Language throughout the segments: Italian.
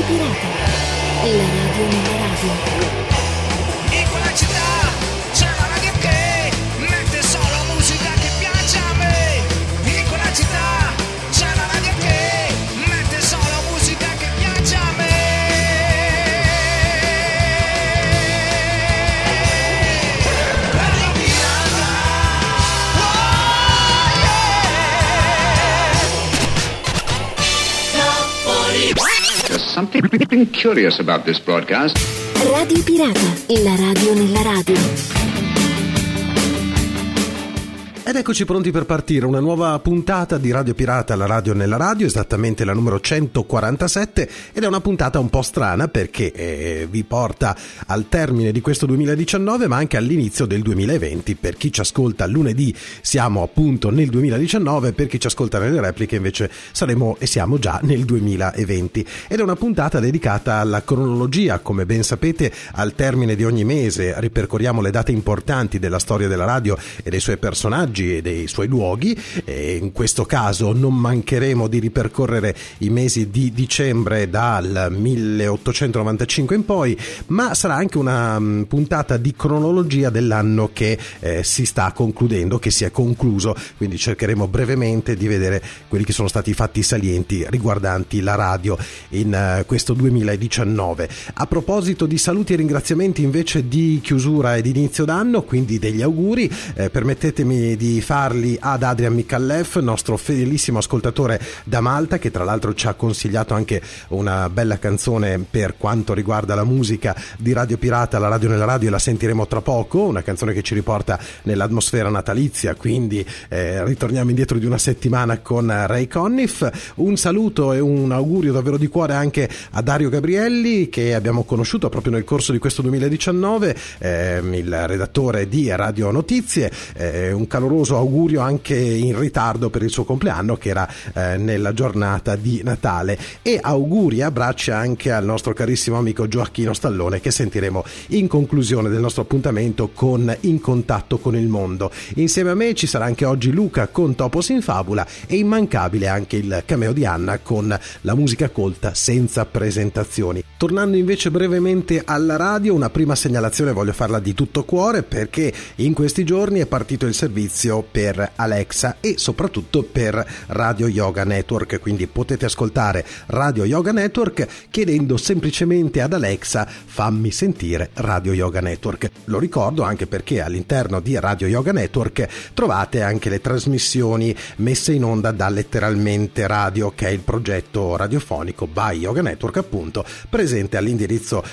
Pirata, la radio nella radio. In quella città c'è una radio che mette solo musica che piace a me. In quella città c'è una radio che mette solo musica che piace a me. Radio Pirata. There's something curious about this broadcast. Radio Pirata, la radio nella radio. Ed eccoci pronti per partire, una nuova puntata di Radio Pirata, la radio nella radio, esattamente la numero 147, ed è una puntata un po' strana perché vi porta al termine di questo 2019 ma anche all'inizio del 2020. Per chi ci ascolta lunedì siamo appunto nel 2019, per chi ci ascolta nelle repliche invece saremo e siamo già nel 2020, ed è una puntata dedicata alla cronologia. Come ben sapete, al termine di ogni mese ripercorriamo le date importanti della storia della radio e dei suoi personaggi e dei suoi luoghi, e in questo caso non mancheremo di ripercorrere i mesi di dicembre dal 1895 in poi, ma sarà anche una puntata di cronologia dell'anno che si sta concludendo, che si è concluso, quindi cercheremo brevemente di vedere quelli che sono stati i fatti salienti riguardanti la radio in questo 2019. A proposito di saluti e ringraziamenti invece di chiusura e di inizio d'anno, quindi degli auguri, permettetemi di farli ad Adrian Micallef, nostro fedelissimo ascoltatore da Malta, che tra l'altro ci ha consigliato anche una bella canzone per quanto riguarda la musica di Radio Pirata, la radio nella radio, e la sentiremo tra poco, una canzone che ci riporta nell'atmosfera natalizia, quindi ritorniamo indietro di una settimana con Ray Conniff. Un saluto e un augurio davvero di cuore anche a Dario Gabrielli, che abbiamo conosciuto proprio nel corso di questo 2019, il redattore di Radio Notizie. Un caloroso augurio anche in ritardo per il suo compleanno, che era nella giornata di Natale, e auguri e abbracci anche al nostro carissimo amico Gioacchino Stallone, che sentiremo in conclusione del nostro appuntamento con In Contatto con il Mondo. Insieme a me ci sarà anche oggi Luca con Topos in Fabula, e immancabile anche il cameo di Anna con la musica colta senza presentazioni. Tornando invece brevemente alla radio, una prima segnalazione voglio farla di tutto cuore, perché in questi giorni è partito il servizio per Alexa e soprattutto per Radio Yoga Network, quindi potete ascoltare Radio Yoga Network chiedendo semplicemente ad Alexa fammi sentire Radio Yoga Network. Lo ricordo anche perché all'interno di Radio Yoga Network trovate anche le trasmissioni messe in onda da Letteralmente Radio, che è il progetto radiofonico by Yoga Network, appunto, presente all'indirizzo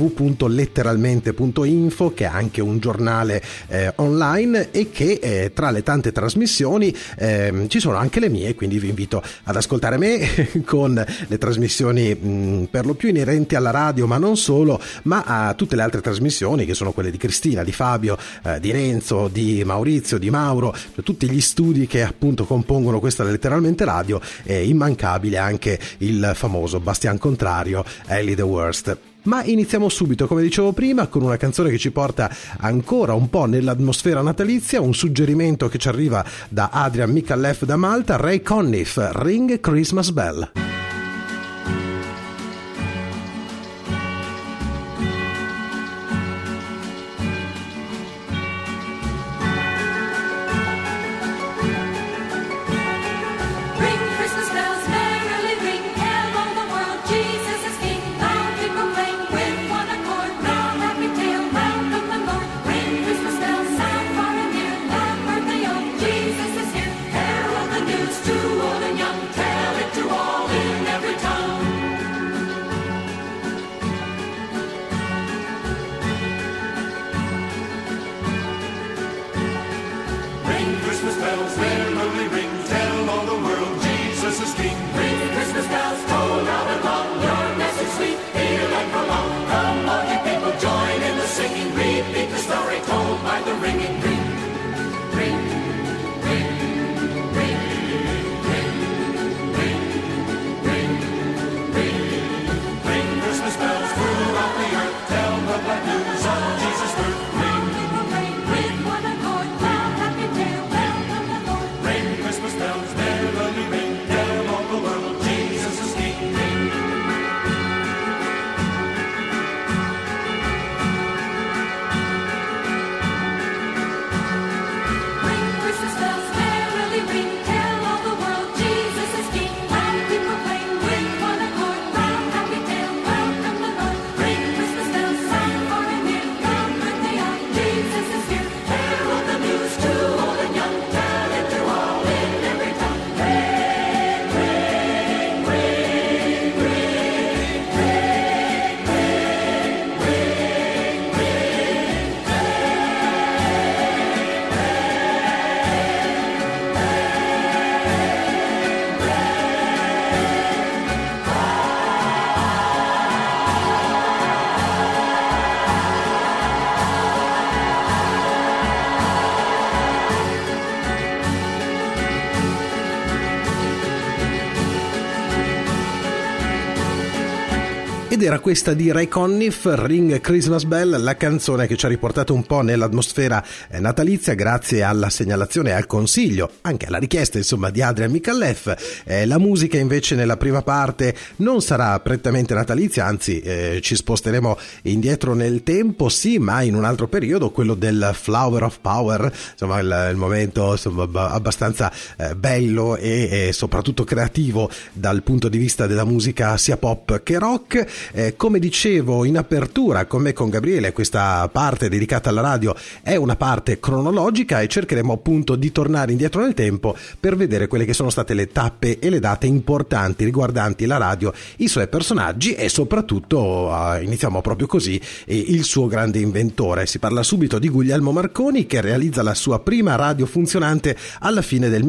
www.letteralmente.info, che è anche un giornale online, e che tra le tante trasmissioni ci sono anche le mie, quindi vi invito ad ascoltare me con le trasmissioni per lo più inerenti alla radio, ma non solo, ma a tutte le altre trasmissioni che sono quelle di Cristina, di Fabio, di Renzo, di Maurizio, di Mauro, tutti gli studi che appunto compongono questa Letteralmente Radio. È immancabile anche il famoso Bastian Contrario, Ellie the Worst. Ma iniziamo subito, come dicevo prima, con una canzone che ci porta ancora un po' nell'atmosfera natalizia, un suggerimento che ci arriva da Adrian Micallef da Malta, Ray Conniff, Ring Christmas Bell. To all the young, tell it to all the Ed era questa di Ray Conniff, Ring Christmas Bell, la canzone che ci ha riportato un po' nell'atmosfera natalizia grazie alla segnalazione e al consiglio, anche alla richiesta insomma di Adrian Micallef. La musica invece nella prima parte non sarà prettamente natalizia, anzi ci sposteremo indietro nel tempo, sì, ma in un altro periodo, quello del Flower of Power, insomma il momento insomma, abbastanza bello e soprattutto creativo dal punto di vista della musica sia pop che rock. Come dicevo in apertura con me, con Gabriele, questa parte dedicata alla radio è una parte cronologica e cercheremo appunto di tornare indietro nel tempo per vedere quelle che sono state le tappe e le date importanti riguardanti la radio, i suoi personaggi e soprattutto iniziamo proprio così il suo grande inventore. Si parla subito di Guglielmo Marconi, che realizza la sua prima radio funzionante alla fine del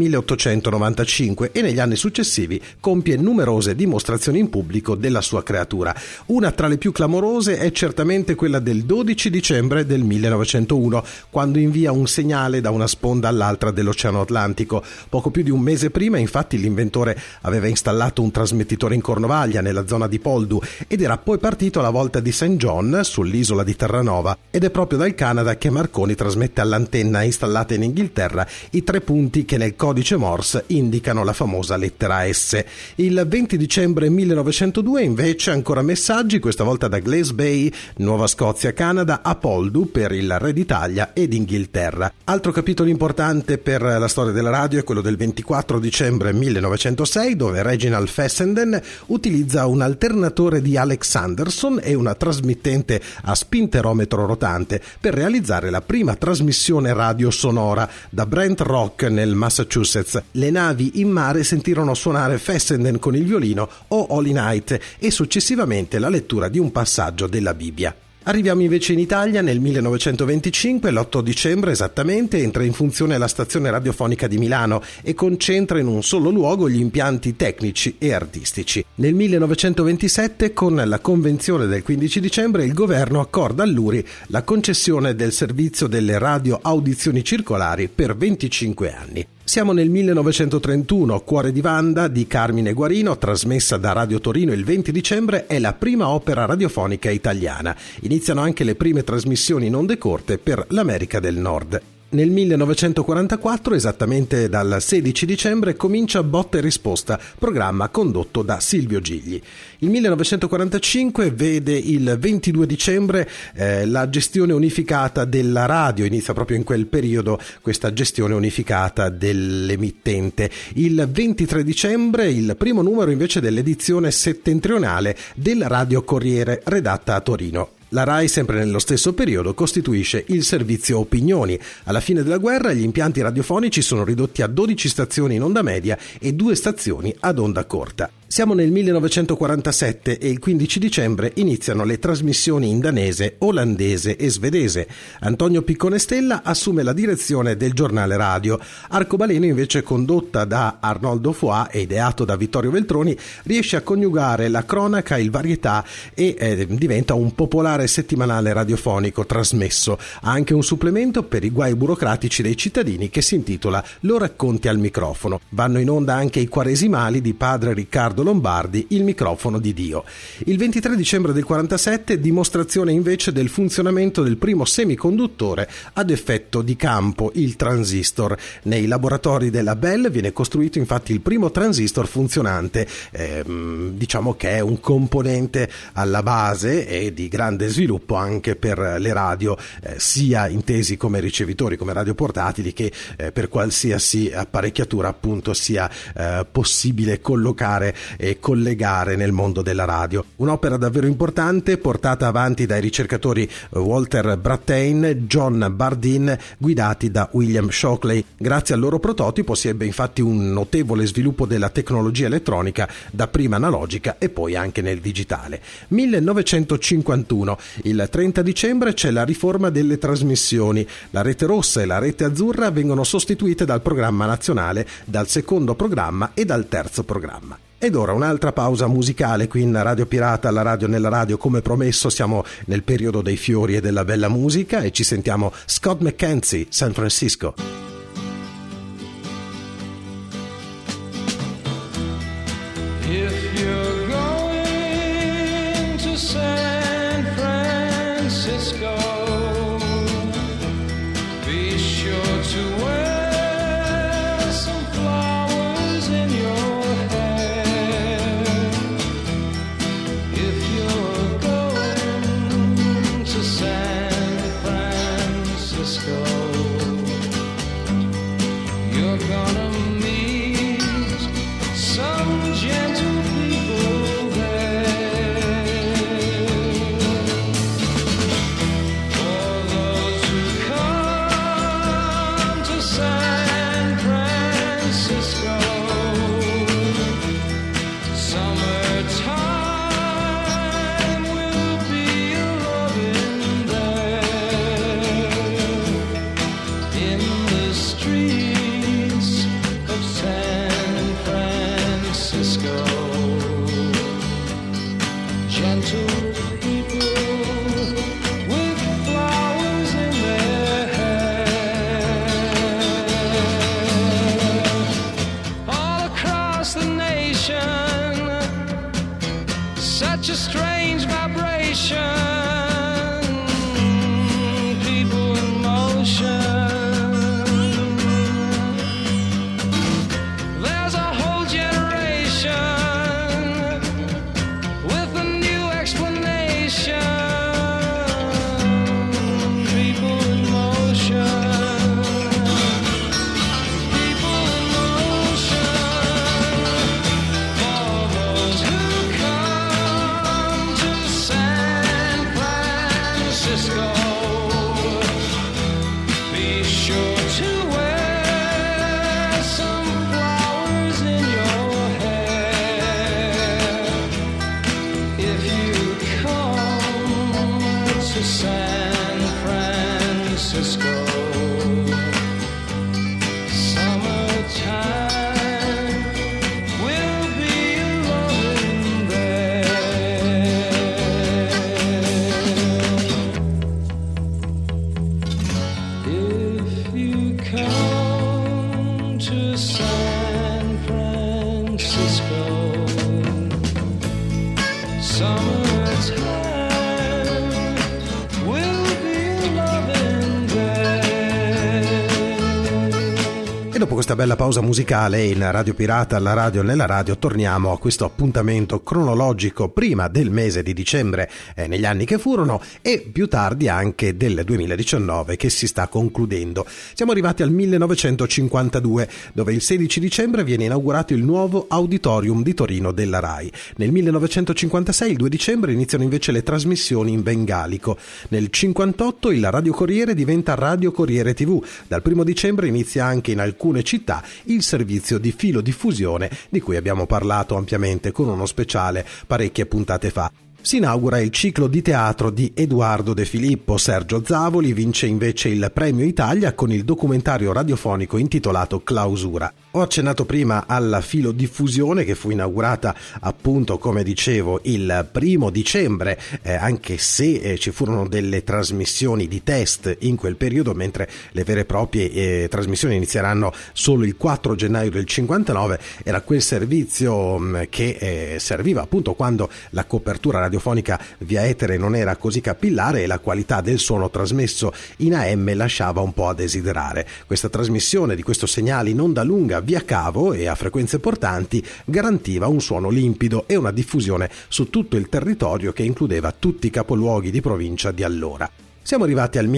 1895 e negli anni successivi compie numerose dimostrazioni in pubblico della sua creatura. Una tra le più clamorose è certamente quella del 12 dicembre del 1901, quando invia un segnale da una sponda all'altra dell'Oceano Atlantico. Poco più di un mese prima, infatti, l'inventore aveva installato un trasmettitore in Cornovaglia, nella zona di Poldu, ed era poi partito alla volta di St. John, sull'isola di Terranova, ed è proprio dal Canada che Marconi trasmette all'antenna installata in Inghilterra i 3 punti che nel codice Morse indicano la famosa lettera S. Il 20 dicembre 1902 invece ancora messaggi, questa volta da Glace Bay, Nuova Scozia, Canada, a Poldu per il Re d'Italia ed Inghilterra. Altro capitolo importante per la storia della radio è quello del 24 dicembre 1906, dove Reginald Fessenden utilizza un alternatore di Alex Anderson e una trasmittente a spinterometro rotante per realizzare la prima trasmissione radio sonora da Brent Rock nel Massachusetts. Le navi in mare sentirono suonare Fessenden con il violino o Holy Night e successivamente la lettura di un passaggio della Bibbia. Arriviamo invece in Italia nel 1925, l'8 dicembre esattamente, entra in funzione la stazione radiofonica di Milano e concentra in un solo luogo gli impianti tecnici e artistici. Nel 1927, con la convenzione del 15 dicembre, il governo accorda all'URI la concessione del servizio delle radio audizioni circolari per 25 anni. Siamo nel 1931, Cuore di Vanda di Carmine Guarino, trasmessa da Radio Torino il 20 dicembre, è la prima opera radiofonica italiana. Iniziano anche le prime trasmissioni in onde corte per l'America del Nord. Nel 1944, esattamente dal 16 dicembre, comincia Botta e Risposta, programma condotto da Silvio Gigli. Il 1945 vede il 22 dicembre la gestione unificata della radio, inizia proprio in quel periodo questa gestione unificata dell'emittente. Il 23 dicembre il primo numero invece dell'edizione settentrionale del Radio Corriere, redatta a Torino. La RAI, sempre nello stesso periodo, costituisce il servizio opinioni. Alla fine della guerra gli impianti radiofonici sono ridotti a 12 stazioni in onda media e 2 stazioni ad onda corta. Siamo nel 1947 e il 15 dicembre iniziano le trasmissioni in danese, olandese e svedese. Antonio Piccone Stella assume la direzione del giornale radio. Arcobaleno, invece condotta da Arnoldo Foà e ideato da Vittorio Veltroni, riesce a coniugare la cronaca, il varietà e diventa un popolare settimanale radiofonico trasmesso. Ha anche un supplemento per i guai burocratici dei cittadini che si intitola Lo racconti al microfono. Vanno in onda anche i quaresimali di padre Riccardo Lombardi, Il microfono di Dio. Il 23 dicembre del 47, dimostrazione invece del funzionamento del primo semiconduttore ad effetto di campo, il transistor. Nei laboratori della Bell viene costruito infatti il primo transistor funzionante, diciamo che è un componente alla base e di grande sviluppo anche per le radio, sia intesi come ricevitori, come radio portatili, che per qualsiasi apparecchiatura appunto sia possibile collocare e collegare nel mondo della radio. Un'opera davvero importante portata avanti dai ricercatori Walter Brattain, John Bardeen, guidati da William Shockley. Grazie al loro prototipo si ebbe infatti un notevole sviluppo della tecnologia elettronica, dapprima analogica e poi anche nel digitale. 1951, il 30 dicembre c'è la riforma delle trasmissioni. La rete rossa e la rete azzurra vengono sostituite dal programma nazionale, dal secondo programma e dal terzo programma. Ed ora un'altra pausa musicale qui in Radio Pirata, la radio nella radio. Come promesso siamo nel periodo dei fiori e della bella musica e ci sentiamo Scott McKenzie, San Francisco. If you're going to such a strange vibration, people in motion. There's a whole generation with a new explanation, people in motion. Dopo questa bella pausa musicale in Radio Pirata, alla radio, nella radio, torniamo a questo appuntamento cronologico prima del mese di dicembre negli anni che furono e più tardi anche del 2019 che si sta concludendo. Siamo arrivati al 1952 dove il 16 dicembre viene inaugurato il nuovo Auditorium di Torino della RAI. Nel 1956, il 2 dicembre, iniziano invece le trasmissioni in bengalico. Nel 58 il Radio Corriere diventa Radio Corriere TV. Dal 1 dicembre inizia anche in alcune città il servizio di filodiffusione di cui abbiamo parlato ampiamente con uno speciale parecchie puntate fa. Si inaugura il ciclo di teatro di Edoardo De Filippo. Sergio Zavoli vince invece il Premio Italia con il documentario radiofonico intitolato Clausura. Ho accennato prima alla filodiffusione che fu inaugurata appunto, come dicevo, il 1 dicembre, anche se ci furono delle trasmissioni di test in quel periodo, mentre le vere e proprie trasmissioni inizieranno solo il 4 gennaio del 59. Era quel servizio che serviva appunto quando la copertura radiofonica via etere non era così capillare e la qualità del suono trasmesso in AM lasciava un po' a desiderare. Questa trasmissione di questo segnale in onda lunga via cavo e a frequenze portanti garantiva un suono limpido e una diffusione su tutto il territorio che includeva tutti i capoluoghi di provincia di allora. Siamo arrivati al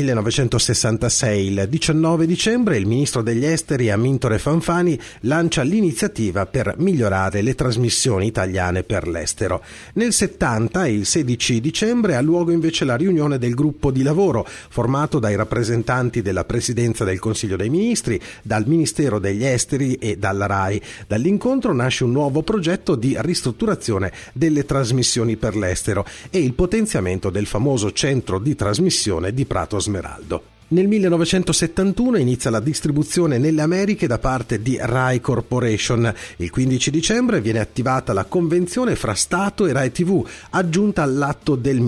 1966. Il 19 dicembre il ministro degli esteri Amintore Fanfani lancia l'iniziativa per migliorare le trasmissioni italiane per l'estero. Nel 70, il 16 dicembre, ha luogo invece la riunione del gruppo di lavoro formato dai rappresentanti della Presidenza del Consiglio dei Ministri, dal Ministero degli Esteri e dalla RAI. Dall'incontro nasce un nuovo progetto di ristrutturazione delle trasmissioni per l'estero e il potenziamento del famoso centro di trasmissione di Prato Smeraldo. Nel 1971 inizia la distribuzione nelle Americhe da parte di Rai Corporation. Il 15 dicembre viene attivata la convenzione fra Stato e Rai TV, aggiunta all'atto del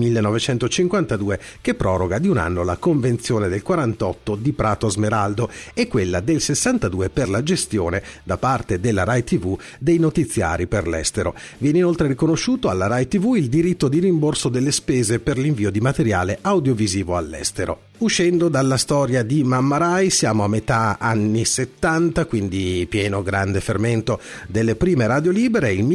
1952 che proroga di un anno la convenzione del 48 di Prato Smeraldo e quella del 62 per la gestione da parte della Rai TV dei notiziari per l'estero. Viene inoltre riconosciuto alla Rai TV il diritto di rimborso delle spese per l'invio di materiale audiovisivo all'estero. Uscendo dalla storia di Mamma Rai siamo a metà anni 70, quindi pieno grande fermento delle prime radio libere. Il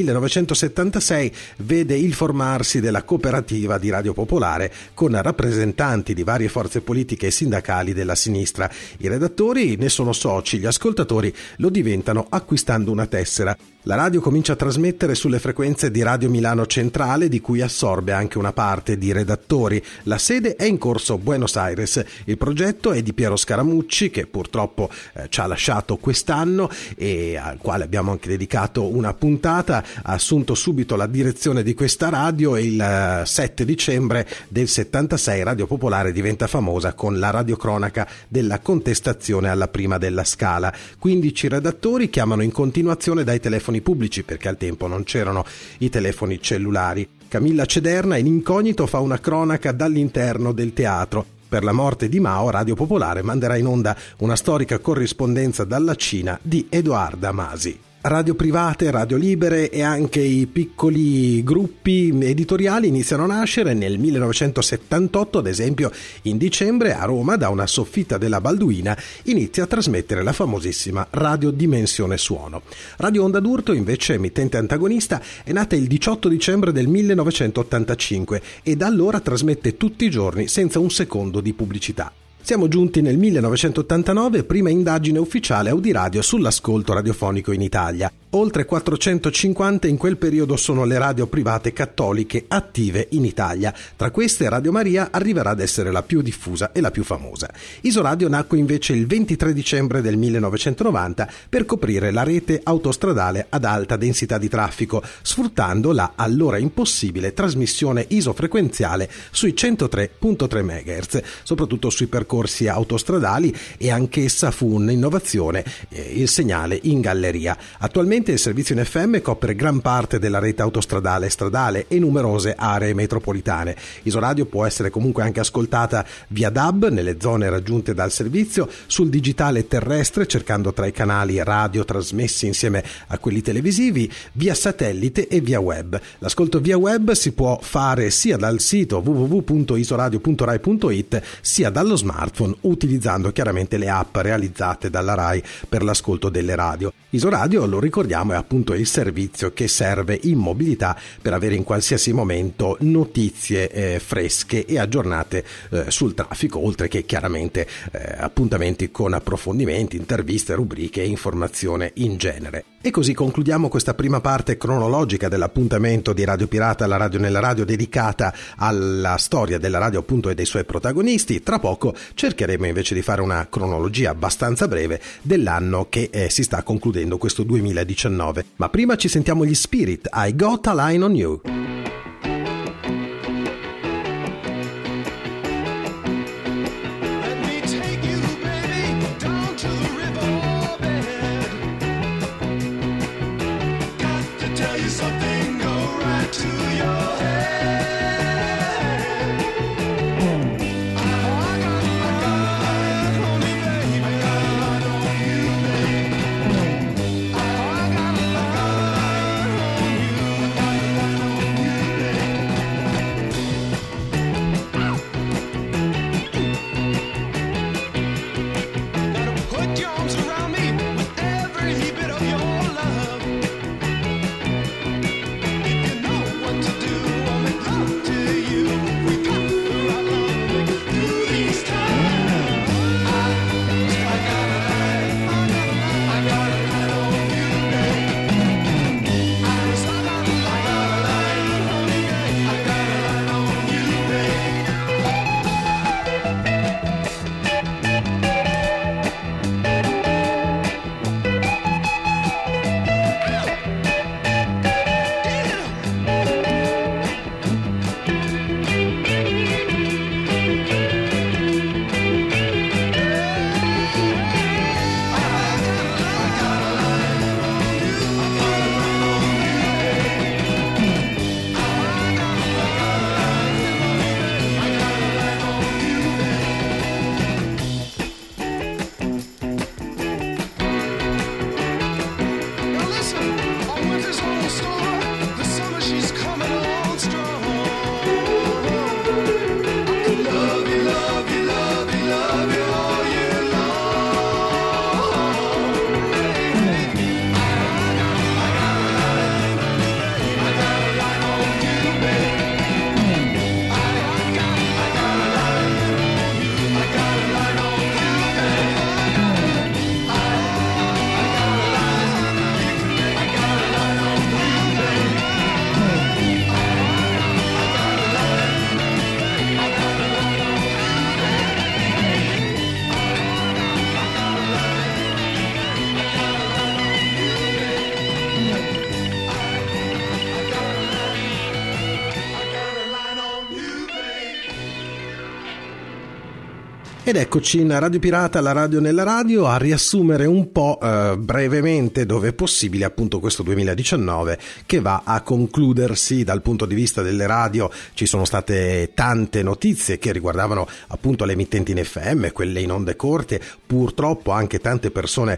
1976 vede il formarsi della cooperativa di Radio Popolare con rappresentanti di varie forze politiche e sindacali della sinistra. I redattori ne sono soci, gli ascoltatori lo diventano acquistando una tessera. La radio comincia a trasmettere sulle frequenze di Radio Milano Centrale, di cui assorbe anche una parte di redattori. La sede è in corso Buenos Aires. Il progetto è di Piero Scaramucci, che purtroppo ci ha lasciato quest'anno e al quale abbiamo anche dedicato una puntata. Ha assunto subito la direzione di questa radio e il 7 dicembre del 76 Radio Popolare diventa famosa con la radiocronaca della contestazione alla prima della Scala. 15 redattori chiamano in continuazione dai telefoni pubblici, perché al tempo non c'erano i telefoni cellulari. Camilla Cederna in incognito fa una cronaca dall'interno del teatro. Per la morte di Mao, Radio Popolare manderà in onda una storica corrispondenza dalla Cina di Edoarda Masi. Radio private, radio libere e anche i piccoli gruppi editoriali iniziano a nascere. Nel 1978, ad esempio, in dicembre a Roma, da una soffitta della Balduina, inizia a trasmettere la famosissima Radio Dimensione Suono. Radio Onda d'Urto, invece emittente antagonista, è nata il 18 dicembre del 1985 e da allora trasmette tutti i giorni senza un secondo di pubblicità. Siamo giunti nel 1989, prima indagine ufficiale Audiradio sull'ascolto radiofonico in Italia. Oltre 450 in quel periodo sono le radio private cattoliche attive in Italia. Tra queste Radio Maria arriverà ad essere la più diffusa e la più famosa. Isoradio nacque invece il 23 dicembre del 1990 per coprire la rete autostradale ad alta densità di traffico, sfruttando la allora impossibile trasmissione isofrequenziale sui 103.3 MHz, soprattutto sui percorsi autostradali, e anch'essa fu un'innovazione, il segnale in galleria. Attualmente il servizio in FM copre gran parte della rete autostradale e stradale e numerose aree metropolitane. Isoradio può essere comunque anche ascoltata via DAB nelle zone raggiunte dal servizio, sul digitale terrestre cercando tra i canali radio trasmessi insieme a quelli televisivi, via satellite e via web. L'ascolto via web si può fare sia dal sito www.isoradio.rai.it sia dallo smartphone, utilizzando chiaramente le app realizzate dalla Rai per l'ascolto delle radio. Isoradio, lo ricordiamo, è appunto il servizio che serve in mobilità per avere in qualsiasi momento notizie fresche e aggiornate sul traffico, oltre che chiaramente appuntamenti con approfondimenti, interviste, rubriche e informazione in genere. E così concludiamo questa prima parte cronologica dell'appuntamento di Radio Pirata, la radio nella radio, dedicata alla storia della radio appunto e dei suoi protagonisti. Tra poco cercheremo invece di fare una cronologia abbastanza breve dell'anno che si sta concludendo, questo 2019. Ma prima ci sentiamo gli Spirit, I Got a Line on You. Ed eccoci in Radio Pirata, la radio nella radio, a riassumere un po' brevemente, dove è possibile, appunto questo 2019 che va a concludersi. Dal punto di vista delle radio ci sono state tante notizie che riguardavano appunto le emittenti in FM, quelle in onde corte, purtroppo anche tante persone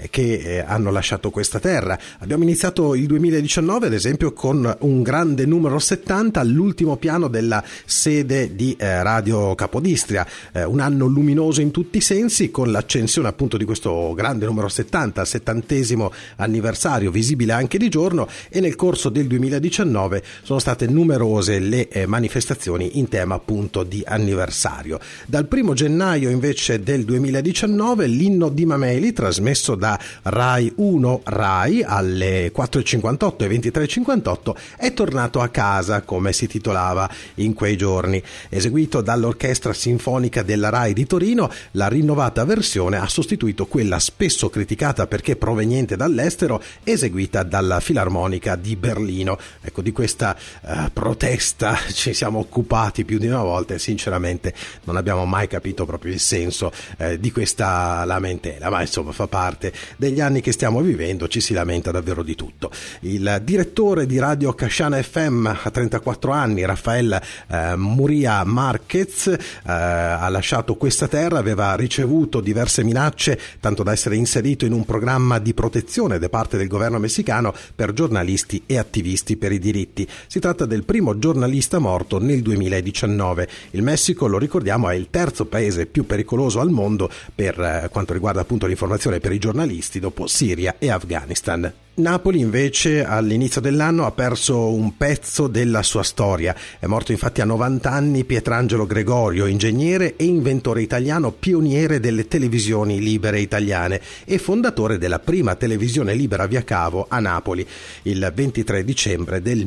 che hanno lasciato questa terra. Abbiamo iniziato il 2019 ad esempio con un grande numero 70 all'ultimo piano della sede di Radio Capodistria, un anno luminoso in tutti i sensi, con l'accensione appunto di questo grande numero 70, al 70° anniversario, visibile anche di giorno. E nel corso del 2019 sono state numerose le manifestazioni in tema appunto di anniversario. Dal 1 gennaio invece del 2019 l'inno di Mameli, trasmesso da Rai 1 Rai alle 4.58 e 23.58, è tornato a casa, come si titolava in quei giorni. Eseguito dall'Orchestra Sinfonica della Rai di Torino, la rinnovata versione ha sostituito quella spesso criticata perché proveniente dall'estero, eseguita dalla Filarmonica di Berlino. Ecco, di questa protesta ci siamo occupati più di una volta e sinceramente non abbiamo mai capito proprio il senso di questa lamentela, ma insomma fa parte degli anni che stiamo vivendo, ci si lamenta davvero di tutto. Il direttore di Radio Casciana FM a 34 anni, Rafael Muria Marquez, ha lasciato questa terra, aveva ricevuto diverse minacce, tanto da essere inserito in un programma di protezione da parte del governo messicano per giornalisti e attivisti per i diritti. Si tratta del primo giornalista morto nel 2019. Il Messico, lo ricordiamo, è il terzo paese più pericoloso al mondo per quanto riguarda appunto l'informazione per i giornalisti, dopo Siria e Afghanistan. Napoli invece all'inizio dell'anno ha perso un pezzo della sua storia. È morto infatti a 90 anni Pietrangelo Gregorio, ingegnere e inventore italiano, pioniere delle televisioni libere italiane e fondatore della prima televisione libera via cavo a Napoli. Il 23 dicembre del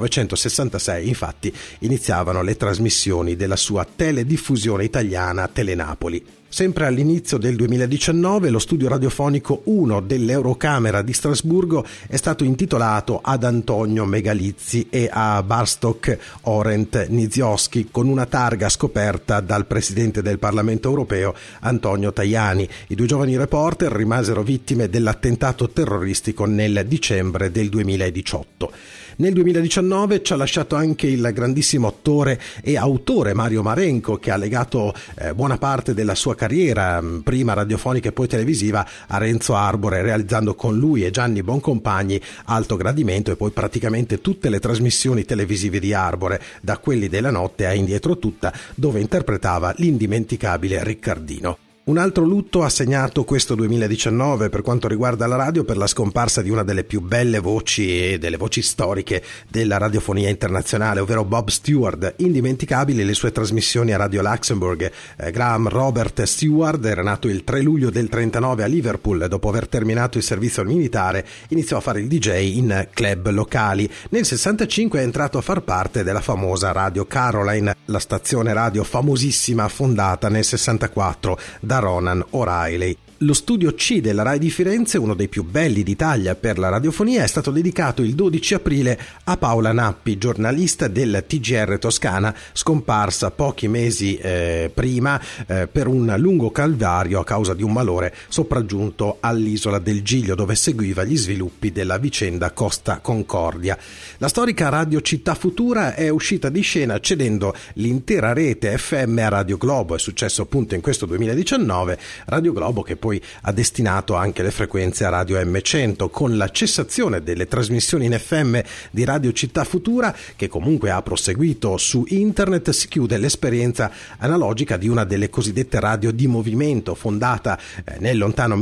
1966 infatti iniziavano le trasmissioni della sua telediffusione italiana Telenapoli. Sempre all'inizio del 2019 lo studio radiofonico 1 dell'Eurocamera di Strasburgo è stato intitolato ad Antonio Megalizzi e a Bartok Orent Nizioski, con una targa scoperta dal presidente del Parlamento europeo Antonio Tajani. I due giovani reporter rimasero vittime dell'attentato terroristico nel dicembre del 2018. Nel 2019 ci ha lasciato anche il grandissimo attore e autore Mario Marenco, che ha legato buona parte della sua carriera, prima radiofonica e poi televisiva, a Renzo Arbore, realizzando con lui e Gianni Boncompagni Alto Gradimento e poi praticamente tutte le trasmissioni televisive di Arbore, da Quelli della notte a Indietro tutta, dove interpretava l'indimenticabile Riccardino. Un altro lutto ha segnato questo 2019 per quanto riguarda la radio, per la scomparsa di una delle più belle voci e delle voci storiche della radiofonia internazionale, ovvero Bob Stewart. Indimenticabili le sue trasmissioni a Radio Luxembourg. Graham Robert Stewart era nato il 3 luglio del 39 a Liverpool. Dopo aver terminato il servizio militare iniziò a fare il DJ in club locali. Nel 65 è entrato a far parte della famosa Radio Caroline, la stazione radio famosissima fondata nel 64 da Ronan O'Reilly. Lo studio C della Rai di Firenze, uno dei più belli d'Italia per la radiofonia, è stato dedicato il 12 aprile a Paola Nappi, giornalista del TGR Toscana, scomparsa pochi mesi prima per un lungo calvario a causa di un malore sopraggiunto all'isola del Giglio, dove seguiva gli sviluppi della vicenda Costa Concordia. La storica Radio Città Futura è uscita di scena cedendo l'intera rete FM a Radio Globo. È successo appunto in questo 2019, Radio Globo che poi ha destinato anche le frequenze a Radio M100. Con la cessazione delle trasmissioni in FM di Radio Città Futura, che comunque ha proseguito su internet, si chiude l'esperienza analogica di una delle cosiddette radio di movimento, fondata nel lontano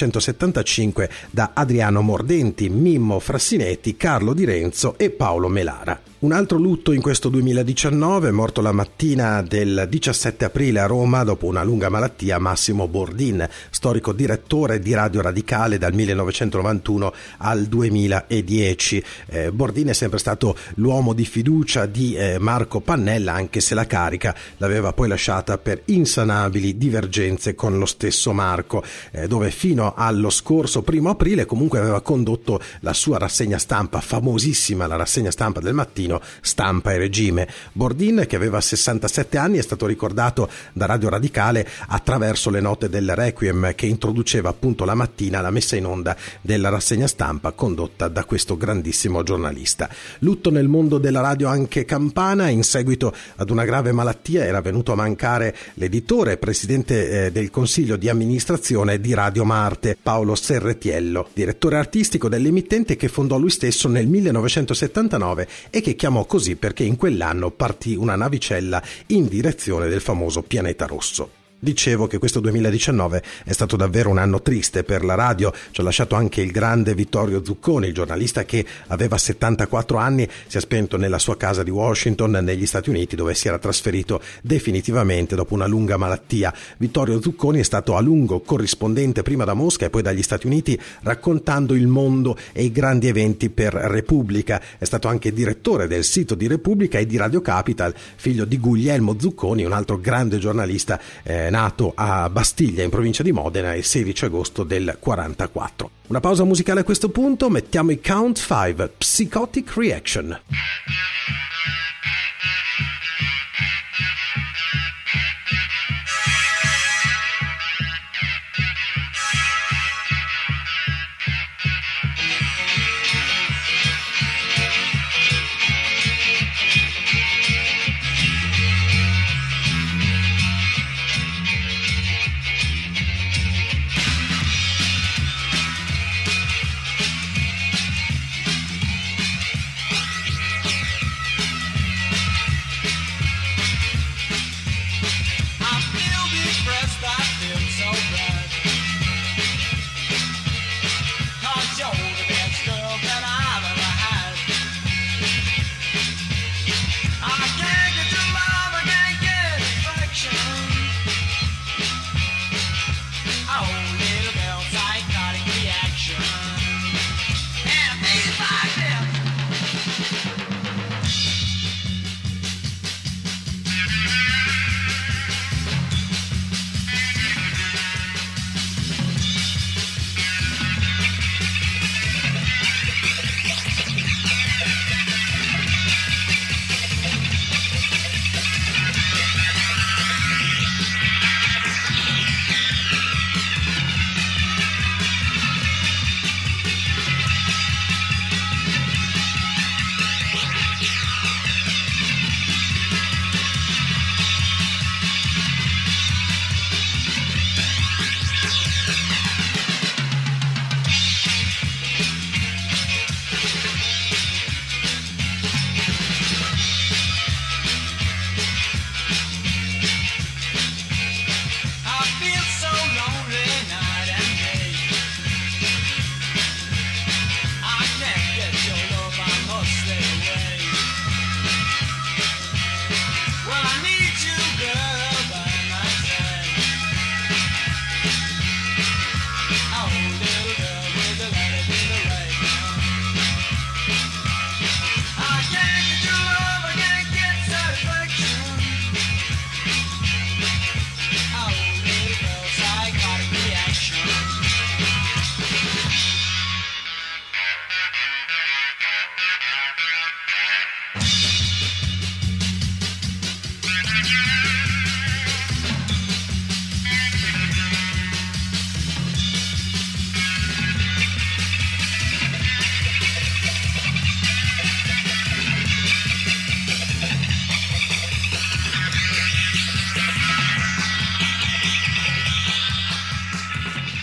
1975 da Adriano Mordenti, Mimmo Frassinetti, Carlo Di Renzo e Paolo Melara. Un altro lutto in questo 2019, morto la mattina del 17 aprile a Roma dopo una lunga malattia, Massimo Bordin, storico storico direttore di Radio Radicale dal 1991 al 2010. Bordin è sempre stato l'uomo di fiducia di Marco Pannella, anche se la carica l'aveva poi lasciata per insanabili divergenze con lo stesso Marco, dove fino allo scorso 1 aprile comunque aveva condotto la sua rassegna stampa, famosissima la rassegna stampa del mattino, Stampa e Regime. Bordin, che aveva 67 anni, è stato ricordato da Radio Radicale attraverso le note del Requiem, che introduceva appunto la mattina la messa in onda della rassegna stampa condotta da questo grandissimo giornalista. Lutto nel mondo della radio anche campana. In seguito ad una grave malattia era venuto a mancare l'editore e presidente del consiglio di amministrazione di Radio Marte, Paolo Serretiello, direttore artistico dell'emittente che fondò lui stesso nel 1979 e che chiamò così perché in quell'anno partì una navicella in direzione del famoso pianeta rosso. Dicevo che questo 2019 è stato davvero un anno triste per la radio. Ci ha lasciato anche il grande Vittorio Zucconi, il giornalista che aveva 74 anni, si è spento nella sua casa di Washington, negli Stati Uniti, dove si era trasferito definitivamente dopo una lunga malattia. Vittorio Zucconi è stato a lungo corrispondente prima da Mosca e poi dagli Stati Uniti, raccontando il mondo e i grandi eventi per Repubblica. È stato anche direttore del sito di Repubblica e di Radio Capital, figlio di Guglielmo Zucconi, un altro grande giornalista nato a Bastiglia in provincia di Modena il 16 agosto del 44. Una pausa musicale a questo punto, mettiamo i Count 5, Psychotic Reaction.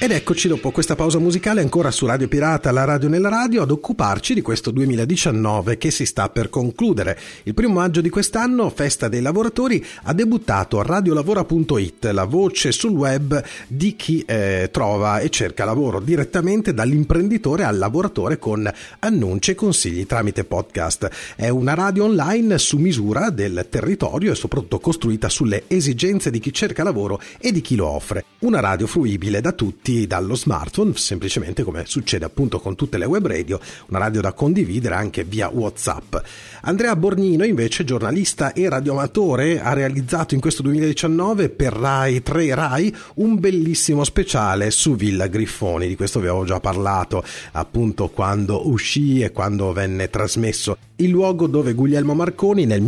Ed eccoci dopo questa pausa musicale ancora su Radio Pirata, la radio nella radio, ad occuparci di questo 2019 che si sta per concludere. Il 1 maggio di quest'anno, Festa dei Lavoratori, ha debuttato radiolavora.it, la voce sul web di chi trova e cerca lavoro direttamente dall'imprenditore al lavoratore con annunci e consigli tramite podcast. È una radio online su misura del territorio e soprattutto costruita sulle esigenze di chi cerca lavoro e di chi lo offre. Una radio fruibile da tutti dallo smartphone, semplicemente come succede appunto con tutte le web radio, una radio da condividere anche via WhatsApp. Andrea Borgnino, invece, giornalista e radioamatore, ha realizzato in questo 2019 per Rai 3 Rai un bellissimo speciale su Villa Griffoni. Di questo vi avevo già parlato appunto quando uscì e quando venne trasmesso. Il luogo dove Guglielmo Marconi nel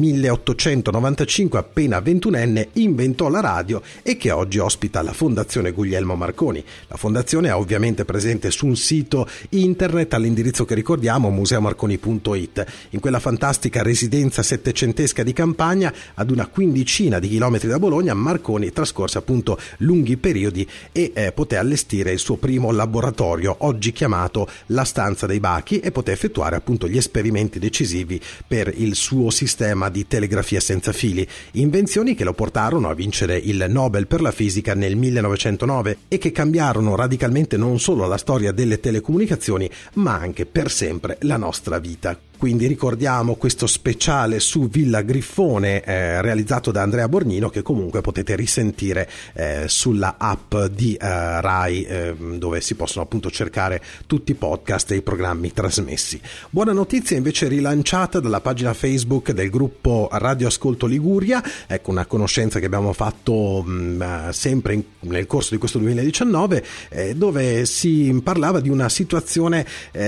1895, appena 21enne, inventò la radio e che oggi ospita la Fondazione Guglielmo Marconi. La fondazione è ovviamente presente su un sito internet all'indirizzo che ricordiamo, museomarconi.it. In quella fantastica residenza settecentesca di campagna, ad una quindicina di chilometri da Bologna, Marconi trascorse appunto lunghi periodi e poté allestire il suo primo laboratorio, oggi chiamato la Stanza dei Bachi, e poté effettuare appunto gli esperimenti decisivi per il suo sistema di telegrafia senza fili, invenzioni che lo portarono a vincere il Nobel per la fisica nel 1909 e che cambiarono radicalmente non solo la storia delle telecomunicazioni, ma anche per sempre la nostra vita. Quindi ricordiamo questo speciale su Villa Griffone realizzato da Andrea Borgnino, che comunque potete risentire sulla app di Rai, dove si possono appunto cercare tutti i podcast e i programmi trasmessi. Buona notizia invece rilanciata dalla pagina Facebook del gruppo Radio Ascolto Liguria, ecco una conoscenza che abbiamo fatto sempre nel corso di questo 2019, dove si parlava di una situazione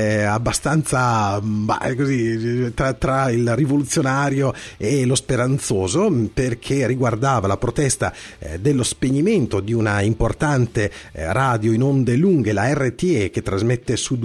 abbastanza così tra il rivoluzionario e lo speranzoso, perché riguardava la protesta dello spegnimento di una importante radio in onde lunghe, la RTE, che trasmette su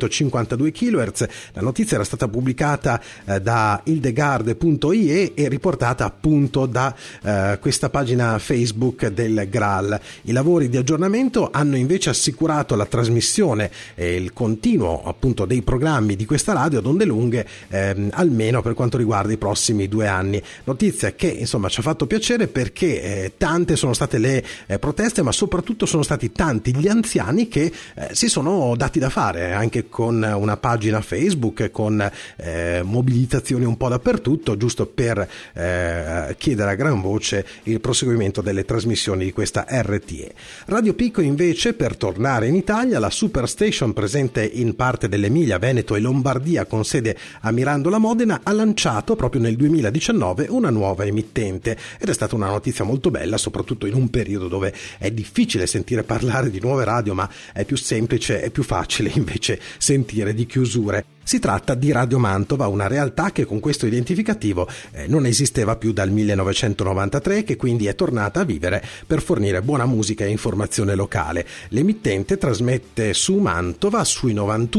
252 kHz. La notizia era stata pubblicata da ildegarde.ie e riportata appunto da questa pagina Facebook del Graal. I lavori di aggiornamento hanno invece assicurato la trasmissione e il continuo appunto dei programmi di questa radio ad onde lunghe, almeno per quanto riguarda i prossimi 2 anni. Notizia che insomma ci ha fatto piacere, perché tante sono state le proteste, ma soprattutto sono stati tanti gli anziani che si sono dati da fare, anche con una pagina Facebook, con mobilitazioni un po' dappertutto, giusto per chiedere a gran voce il proseguimento delle trasmissioni di questa RTE. Radio Pico invece, per tornare in Italia, la Superstation, presente in parte dell'Emilia, Veneto e Lombardia con sede a Mirandola Modena, ha lanciato proprio nel 2019 una nuova emittente, ed è stata una notizia molto bella, soprattutto in un periodo dove è difficile sentire parlare di nuove radio, ma è più semplice e più facile invece sentire di chiusure. Si tratta di Radio Mantova, una realtà che con questo identificativo non esisteva più dal 1993, che quindi è tornata a vivere per fornire buona musica e informazione locale. L'emittente trasmette su Mantova sui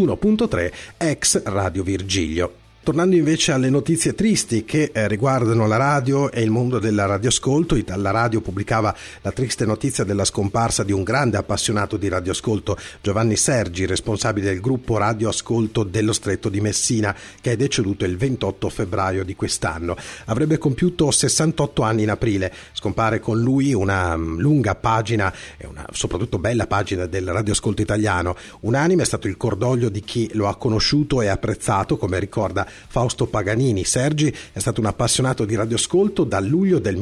91.3 ex Radio Virgilio. Tornando invece alle notizie tristi che riguardano la radio e il mondo del radioascolto, la radio pubblicava la triste notizia della scomparsa di un grande appassionato di radioascolto, Giovanni Sergi, responsabile del gruppo radioascolto dello Stretto di Messina, che è deceduto il 28 febbraio di quest'anno. Avrebbe compiuto 68 anni in aprile. Scompare con lui una lunga pagina e una soprattutto bella pagina del radioascolto italiano. Unanime è stato il cordoglio di chi lo ha conosciuto e apprezzato, come ricorda Fausto Paganini. Sergi è stato un appassionato di radioascolto dal luglio del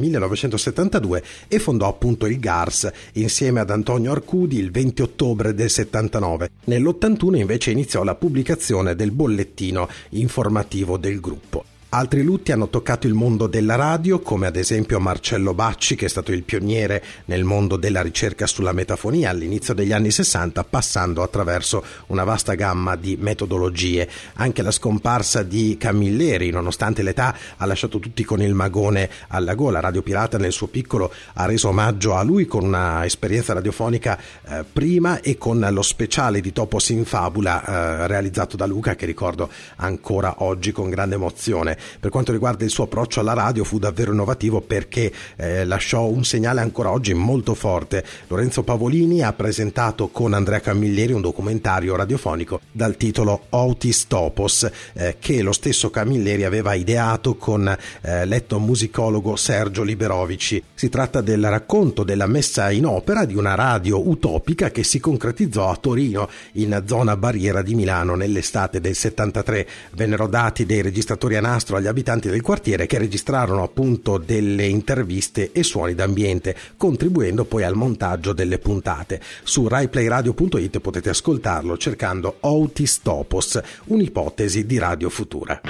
1972 e fondò appunto il GARS insieme ad Antonio Arcudi il 20 ottobre del 79. Nell'81 invece iniziò la pubblicazione del bollettino informativo del gruppo. Altri lutti hanno toccato il mondo della radio, come ad esempio Marcello Bacci, che è stato il pioniere nel mondo della ricerca sulla metafonia all'inizio degli anni 60, passando attraverso una vasta gamma di metodologie. Anche la scomparsa di Camilleri, nonostante l'età, ha lasciato tutti con il magone alla gola. Radio Pirata nel suo piccolo ha reso omaggio a lui con una esperienza radiofonica prima e con lo speciale di Topos in Fabula realizzato da Luca, che ricordo ancora oggi con grande emozione. per quanto riguarda il suo approccio alla radio fu davvero innovativo, perché lasciò un segnale ancora oggi molto forte. Lorenzo Pavolini ha presentato con Andrea Camilleri un documentario radiofonico dal titolo Otis Topos, che lo stesso Camilleri aveva ideato con l'etnomusicologo Sergio Liberovici. Si tratta del racconto della messa in opera di una radio utopica che si concretizzò a Torino, in zona Barriera di Milano, nell'estate del 73. Vennero dati dei registratori a nastro agli abitanti del quartiere, che registrarono appunto delle interviste e suoni d'ambiente, contribuendo poi al montaggio delle puntate. Su RaiPlayRadio.it potete ascoltarlo cercando Otis Topos, un'ipotesi di radio futura.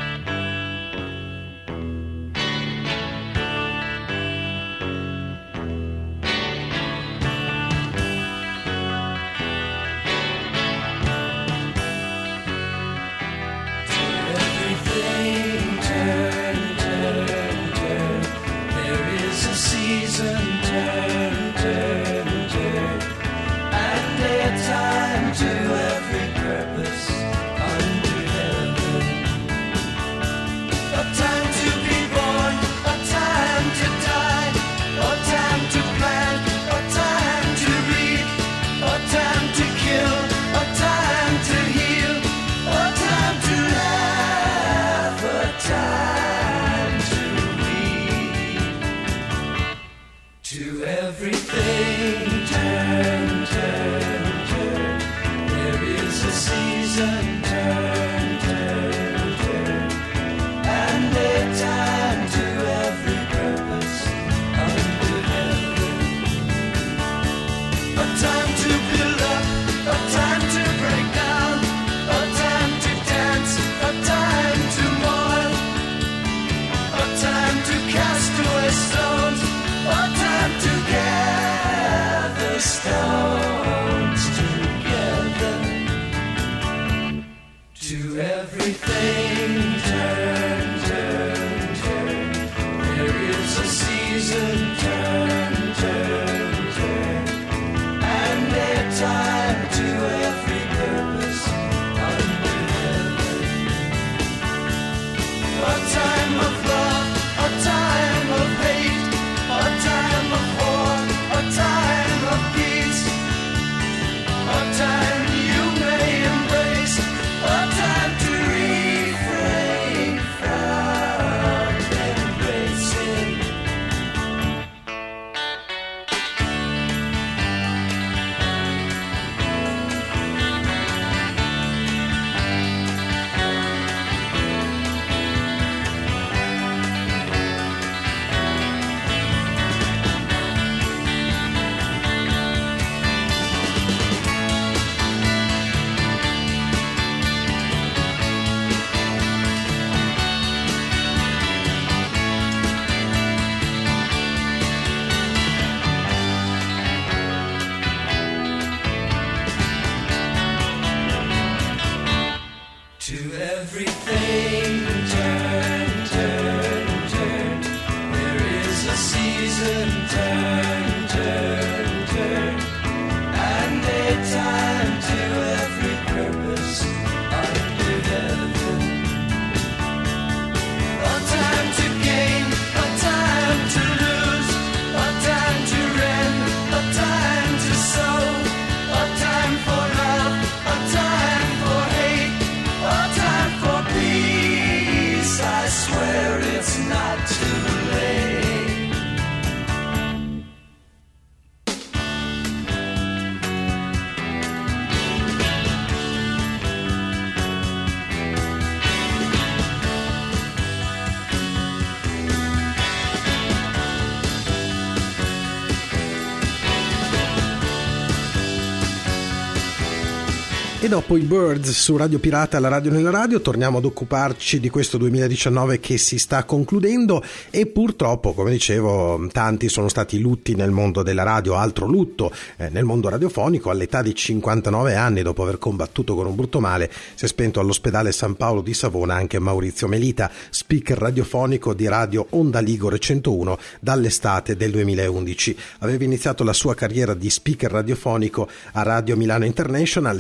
E dopo i Birds su Radio Pirata, la radio nella radio, torniamo ad occuparci di questo 2019 che si sta concludendo, e purtroppo, come dicevo, tanti sono stati i lutti nel mondo della radio. Altro lutto nel mondo radiofonico: all'età di 59 anni, dopo aver combattuto con un brutto male, si è spento all'ospedale San Paolo di Savona anche Maurizio Melita, speaker radiofonico di Radio Onda Ligure 101 dall'estate del 2011. Aveva iniziato la sua carriera di speaker radiofonico a Radio Milano International e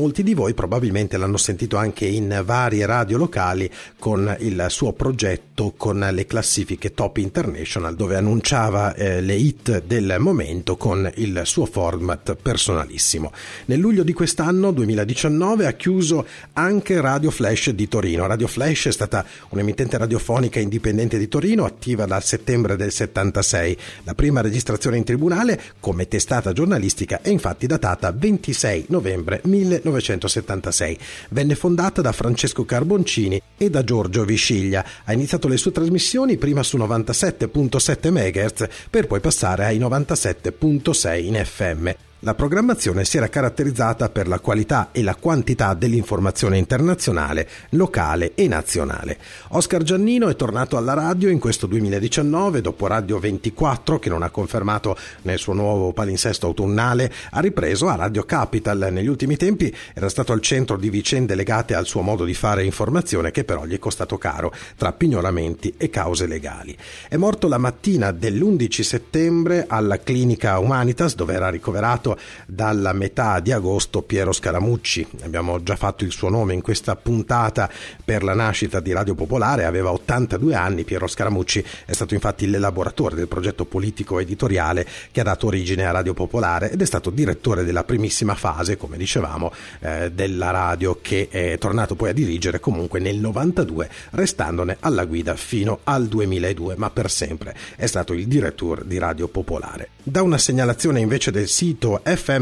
molti di voi probabilmente l'hanno sentito anche in varie radio locali con il suo progetto con le classifiche Top International, dove annunciava le hit del momento con il suo format personalissimo. Nel luglio di quest'anno 2019 ha chiuso anche Radio Flash di Torino. Radio Flash è stata un'emittente radiofonica indipendente di Torino, attiva dal settembre del 76. La prima registrazione in tribunale come testata giornalistica è infatti datata 26 novembre 1976. Venne fondata da Francesco Carboncini e da Giorgio Visciglia. Ha iniziato le sue trasmissioni prima su 97.7 MHz per poi passare ai 97.6 in FM. La programmazione si era caratterizzata per la qualità e la quantità dell'informazione internazionale, locale e nazionale. Oscar Giannino è tornato alla radio in questo 2019, dopo Radio 24, che non ha confermato nel suo nuovo palinsesto autunnale, ha ripreso a Radio Capital. Negli ultimi tempi era stato al centro di vicende legate al suo modo di fare informazione, che però gli è costato caro, tra pignoramenti e cause legali. È morto la mattina dell'11 settembre alla Clinica Humanitas, dove era ricoverato dalla metà di agosto Piero Scaramucci. Abbiamo già fatto il suo nome in questa puntata per la nascita di Radio Popolare. Aveva 82 anni. Piero Scaramucci è stato infatti l'elaboratore del progetto politico editoriale che ha dato origine a Radio Popolare ed è stato direttore della primissima fase, come dicevamo, della radio, che è tornato poi a dirigere comunque nel 92, restandone alla guida fino al 2002, ma per sempre è stato il direttore di Radio Popolare. Da una segnalazione invece del sito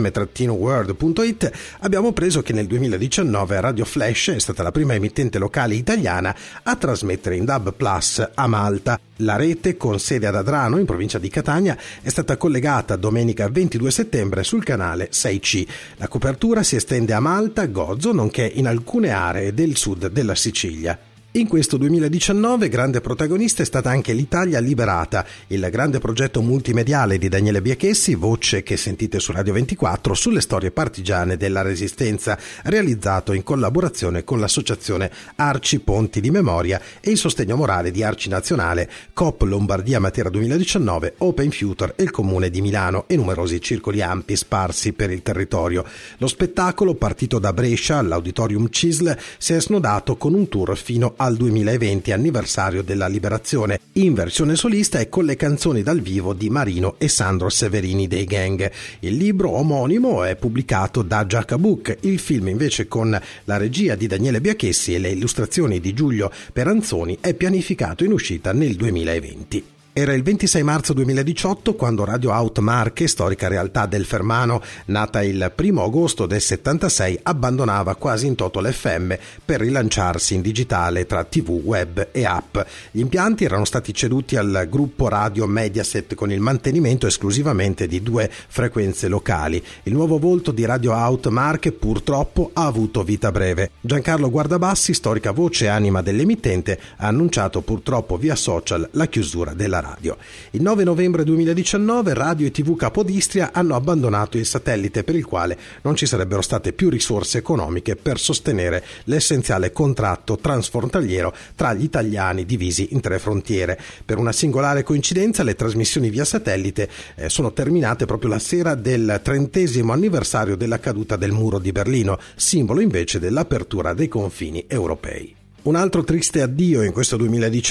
fm-world.it abbiamo preso che nel 2019 Radio Flash è stata la prima emittente locale italiana a trasmettere in DAB+ a Malta. La rete, con sede ad Adrano, in provincia di Catania, è stata collegata domenica 22 settembre sul canale 6C. La copertura si estende a Malta, Gozo, nonché in alcune aree del sud della Sicilia. In questo 2019 grande protagonista è stata anche l'Italia Liberata, il grande progetto multimediale di Daniele Biachessi, voce che sentite su Radio 24, sulle storie partigiane della Resistenza, realizzato in collaborazione con l'associazione Arci Ponti di Memoria e il sostegno morale di Arci Nazionale, Coop Lombardia Matera 2019, Open Future e il Comune di Milano e numerosi circoli ampi sparsi per il territorio. Lo spettacolo, partito da Brescia all'Auditorium CISL, si è snodato con un tour fino al 2020, anniversario della liberazione, in versione solista e con le canzoni dal vivo di Marino e Sandro Severini dei Gang. Il libro omonimo è pubblicato da Giacca Book, il film invece con la regia di Daniele Biachessi e le illustrazioni di Giulio Peranzoni è pianificato in uscita nel 2020. Era il 26 marzo 2018 quando Radio Out Marche, storica realtà del Fermano, nata il 1 agosto del 76, abbandonava quasi in toto l'FM per rilanciarsi in digitale tra TV, web e app. Gli impianti erano stati ceduti al gruppo Radio Mediaset con il mantenimento esclusivamente di 2 frequenze locali. Il nuovo volto di Radio Out Marche purtroppo ha avuto vita breve. Giancarlo Guardabassi, storica voce e anima dell'emittente, ha annunciato purtroppo via social la chiusura della radio. Il 9 novembre 2019 Radio e TV Capodistria hanno abbandonato il satellite, per il quale non ci sarebbero state più risorse economiche per sostenere l'essenziale contratto transfrontaliero tra gli italiani divisi in 3 frontiere. Per una singolare coincidenza le trasmissioni via satellite sono terminate proprio la sera del 30° anniversario della caduta del muro di Berlino, simbolo invece dell'apertura dei confini europei. Un altro triste addio in questo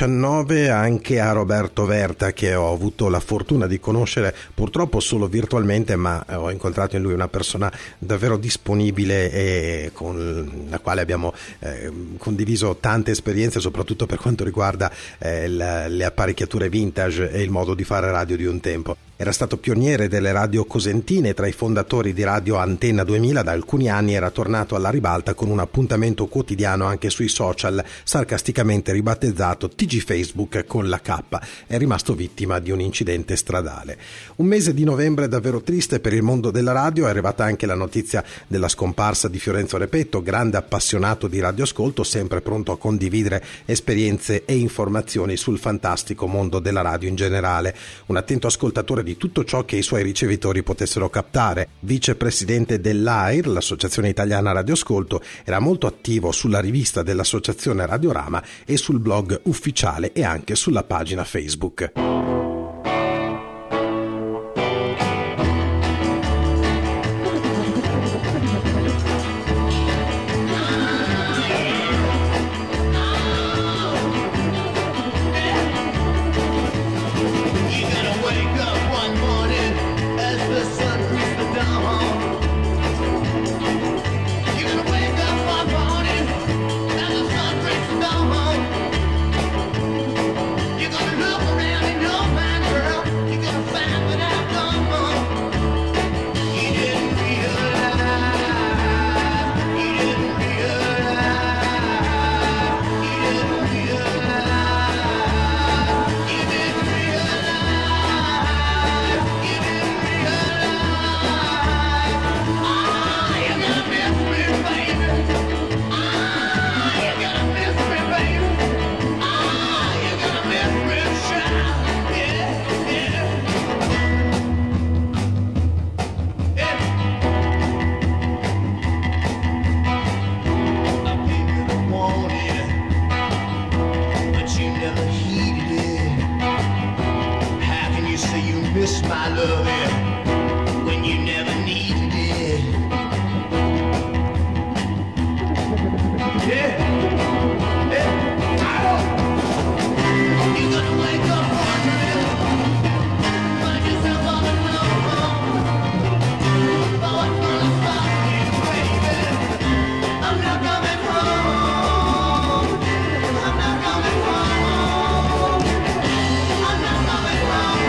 2019 anche a Roberto Verta, che ho avuto la fortuna di conoscere purtroppo solo virtualmente, ma ho incontrato in lui una persona davvero disponibile e con la quale abbiamo condiviso tante esperienze, soprattutto per quanto riguarda le apparecchiature vintage e il modo di fare radio di un tempo. Era stato pioniere delle radio cosentine, tra i fondatori di Radio Antenna 2000. Da alcuni anni era tornato alla ribalta con un appuntamento quotidiano anche sui social, sarcasticamente ribattezzato TG Facebook con la K. È rimasto vittima di un incidente stradale. Un mese di novembre davvero triste per il mondo della radio. È arrivata anche la notizia della scomparsa di Fiorenzo Repetto, grande appassionato di radioascolto, sempre pronto a condividere esperienze e informazioni sul fantastico mondo della radio in generale. Un attento ascoltatore di tutto ciò che i suoi ricevitori potessero captare. Vicepresidente dell'AIR, l'Associazione Italiana Radioascolto, era molto attivo sulla rivista dell'Associazione Radiorama e sul blog ufficiale e anche sulla pagina Facebook. miss my loving when you never needed it. Yeah. You're gonna wake up wondering, find yourself all alone. But what's gonna stop you, baby? I'm not coming home. I'm not coming home. I'm not coming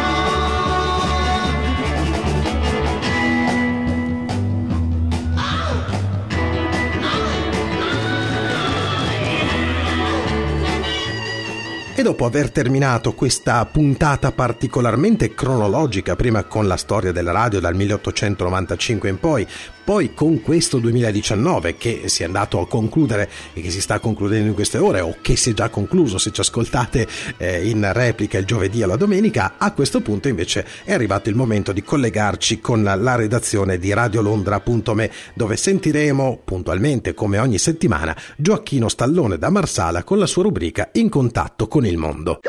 E dopo aver terminato questa puntata particolarmente cronologica, prima con la storia della radio dal 1895 in poi con questo 2019 che si è andato a concludere e che si sta concludendo in queste ore, o che si è già concluso se ci ascoltate in replica il giovedì o la domenica, a questo punto invece è arrivato il momento di collegarci con la redazione di radiolondra.me, dove sentiremo puntualmente, come ogni settimana, Gioacchino Stallone da Marsala con la sua rubrica In contatto con il mondo.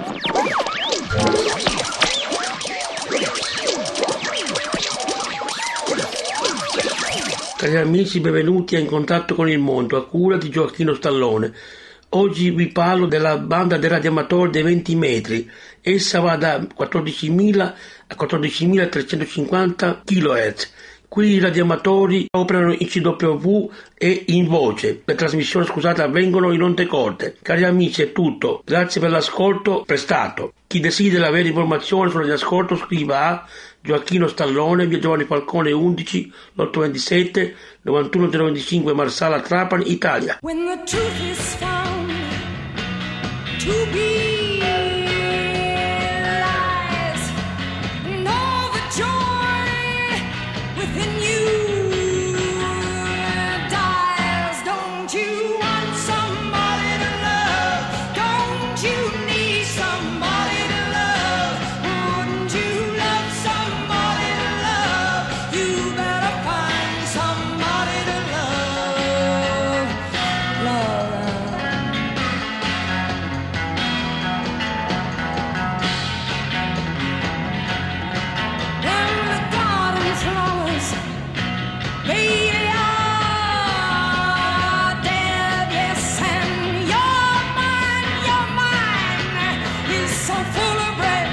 Cari amici, benvenuti a In contatto con il mondo, a cura di Gioacchino Stallone. Oggi vi parlo della banda dei radioamatori dei 20 metri. Essa va da 14.000 a 14.350 kHz. Qui i radioamatori operano in CW e in voce. Le trasmissioni, avvengono in onde corte. Cari amici, è tutto. Grazie per l'ascolto prestato. Chi desidera avere informazioni sull'ascolto scriva a Gioacchino Stallone, via Giovanni Falcone 11, 827 91025 Marsala, Trapani, Italia. When the truth is found to be lies, and all the joy within you dies, don't you want somebody to love? Don't you need somebody to love? Wouldn't you love somebody to love? You better find somebody to love. When the garden flowers, baby, are dead, yes, and your mind is so full of bread.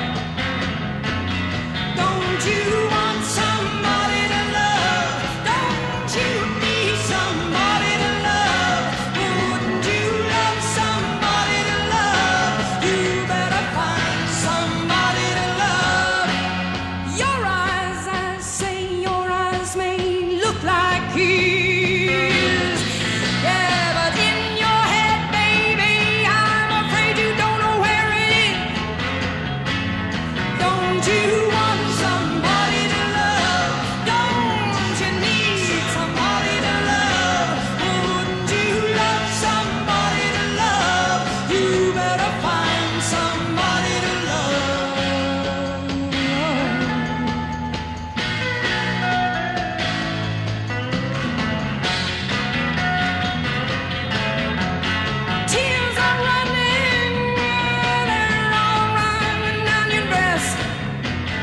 Don't you want somebody to love? Don't you need somebody to love? Wouldn't you love somebody to love? You better find somebody to love. Your eyes, I say, your eyes may look like his. Yeah, but in your head, baby, I'm afraid you don't know where it is. Don't you want somebody to love? Don't you need somebody to love? Wouldn't you love somebody to love? You better find somebody to love. Tears are running, they're all running down your dress.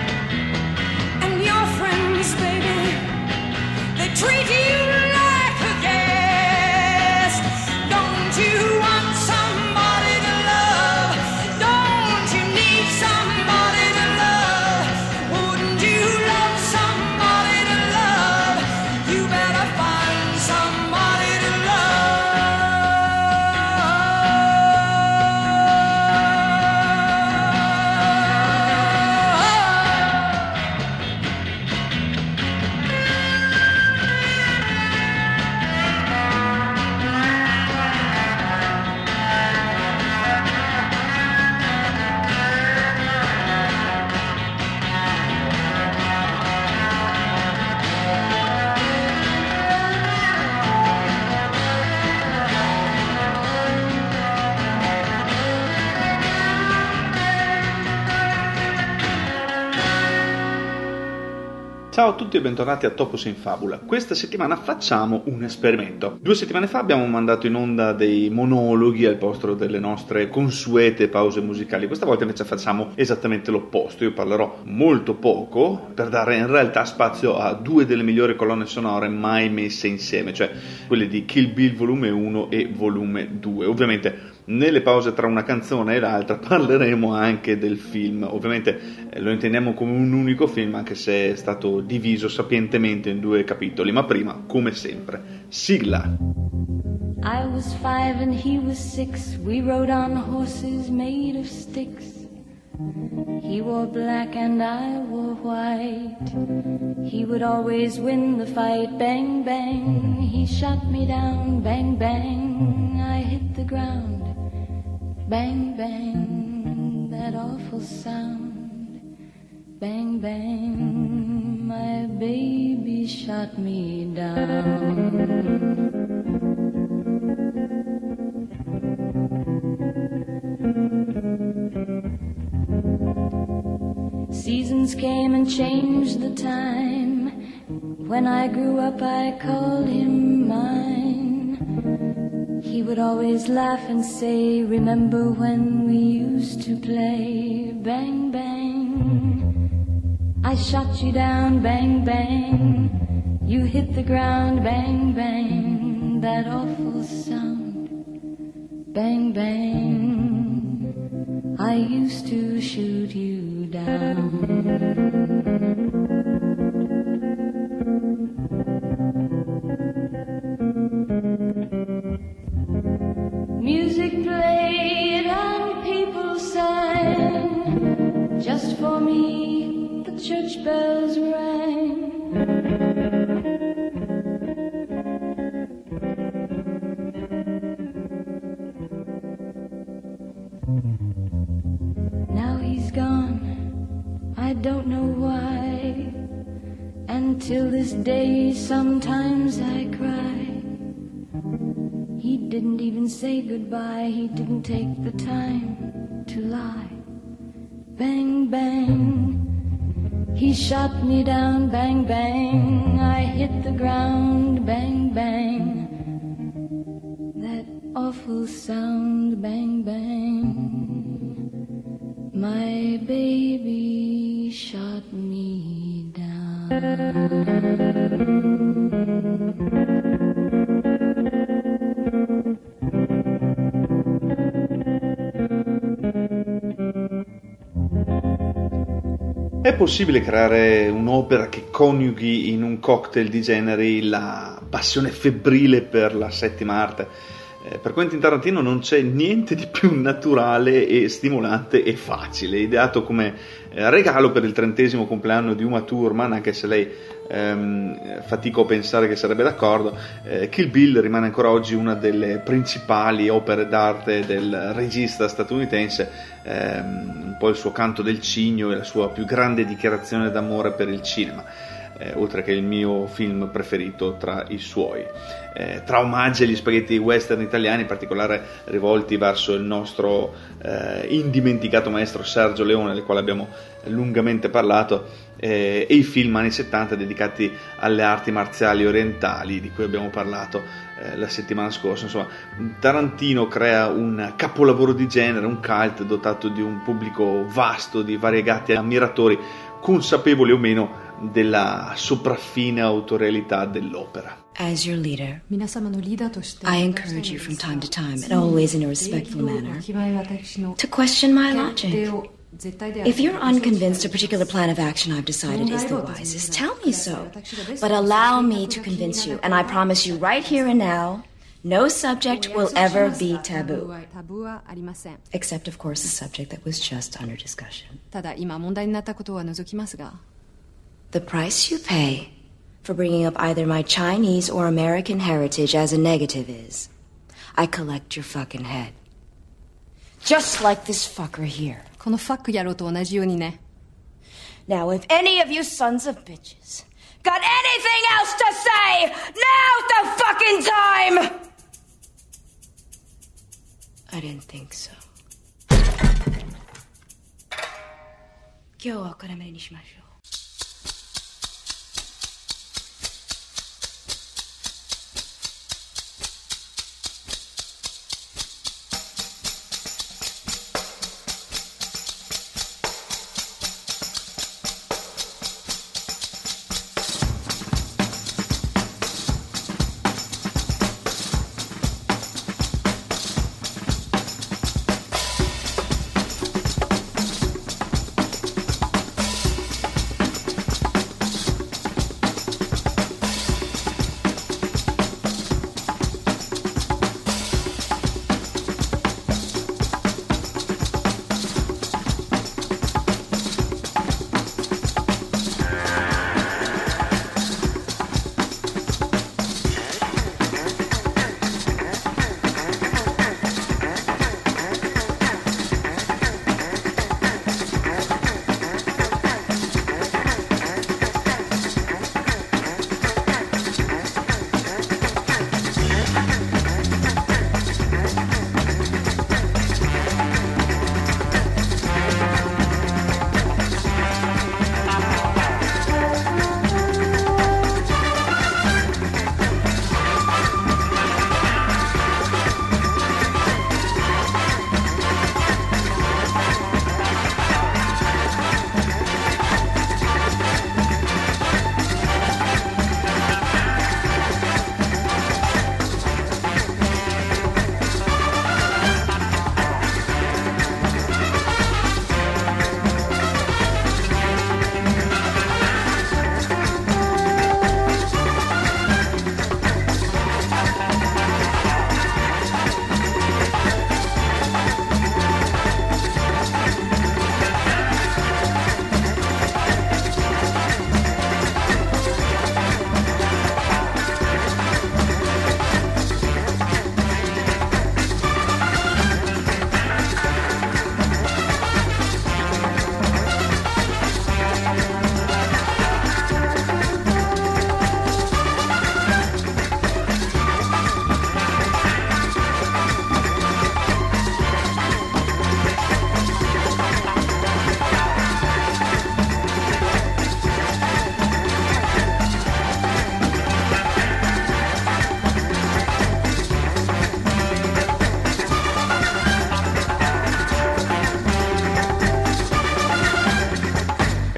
Ciao a tutti e bentornati a Topos in Fabula. Questa settimana facciamo un esperimento. 2 settimane fa abbiamo mandato in onda dei monologhi al posto delle nostre consuete pause musicali. Questa volta invece facciamo esattamente l'opposto. Io parlerò molto poco per dare in realtà spazio a 2 delle migliori colonne sonore mai messe insieme, cioè quelle di Kill Bill volume 1 e volume 2. Ovviamente nelle pause tra una canzone e l'altra parleremo anche del film. Ovviamente lo intendiamo come un unico film, anche se è stato diviso sapientemente in 2 capitoli. Ma prima, come sempre, sigla. I was 5 and he was 6. We rode on horses made of sticks. He wore black and I wore white. He would always win the fight. Bang, bang, he shot me down. Bang, bang, I hit the ground. Bang, bang, that awful sound. Bang, bang, my baby shot me down. Seasons came and changed the time. When I grew up I called him mine. He would always laugh and say, remember when we used to play? Bang, bang, I shot you down. Bang, bang, you hit the ground. Bang, bang, that awful sound. Bang, bang, I used to shoot you down. Music played and people sang. Just for me the church bells rang. Now he's gone, I don't know why. And till this day sometimes I cry. He didn't even say goodbye. He didn't take the time to lie. Bang, bang, he shot me down. Bang, bang, I hit the ground. Bang, bang, that awful sound. Bang, bang, my baby shot me down. È possibile creare un'opera che coniughi in un cocktail di generi la passione febbrile per la settima arte? Per Quentin Tarantino non c'è niente di più naturale e stimolante e facile. Ideato come regalo per il 30° compleanno di Uma Thurman, anche se lei fatico a pensare che sarebbe d'accordo, Kill Bill rimane ancora oggi una delle principali opere d'arte del regista statunitense, un po' il suo canto del cigno e la sua più grande dichiarazione d'amore per il cinema, oltre che il mio film preferito tra i suoi. Tra omaggi agli spaghetti western italiani, in particolare rivolti verso il nostro indimenticato maestro Sergio Leone, del quale abbiamo lungamente parlato, e i film anni 70 dedicati alle arti marziali orientali, di cui abbiamo parlato la settimana scorsa. Insomma, Tarantino crea un capolavoro di genere, un cult dotato di un pubblico vasto di variegati ammiratori, consapevoli o meno della sopraffina autorialità dell'opera. As your leader, I encourage you from time to time, and always in a respectful manner, to question my logic. If you're unconvinced a particular plan of action I've decided is the wisest, tell me so. But allow me to convince you, and I promise you right here and now, no subject will ever be taboo. Except, of course, the subject that was just under discussion. The price you pay for bringing up either my Chinese or American heritage as a negative is, I collect your fucking head. Just like this fucker here. Now, if any of you sons of bitches got anything else to say, now's the fucking time! I didn't think so. 今日はお金目にしましょう。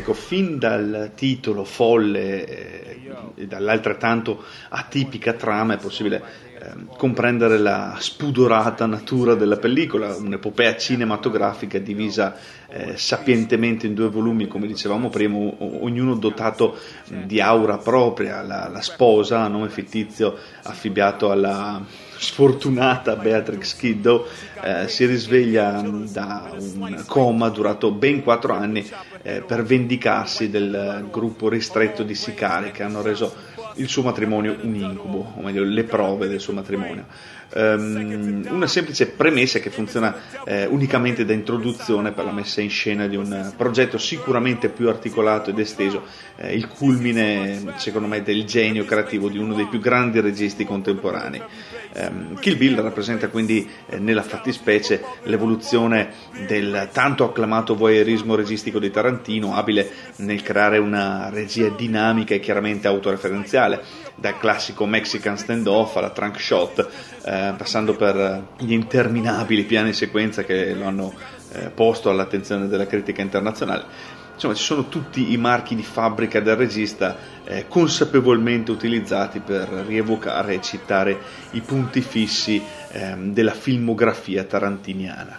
Ecco, fin dal titolo folle e dall'altrettanto atipica trama è possibile comprendere la spudorata natura della pellicola, un'epopea cinematografica divisa sapientemente in 2 volumi, come dicevamo prima, ognuno dotato di aura propria. La sposa, a nome fittizio affibbiato alla sfortunata Beatrix Kiddo, si risveglia da un coma durato ben 4 anni per vendicarsi del gruppo ristretto di sicari che hanno reso il suo matrimonio un incubo, o meglio le prove del suo matrimonio. Una semplice premessa che funziona unicamente da introduzione per la messa in scena di un progetto sicuramente più articolato ed esteso, il culmine secondo me del genio creativo di uno dei più grandi registi contemporanei. Kill Bill rappresenta quindi nella fattispecie l'evoluzione del tanto acclamato voyeurismo registico di Tarantino, abile nel creare una regia dinamica e chiaramente autoreferenziale, dal classico Mexican standoff alla trunk shot, passando per gli interminabili piani sequenza che lo hanno posto all'attenzione della critica internazionale. Insomma, ci sono tutti i marchi di fabbrica del regista consapevolmente utilizzati per rievocare e citare i punti fissi della filmografia tarantiniana.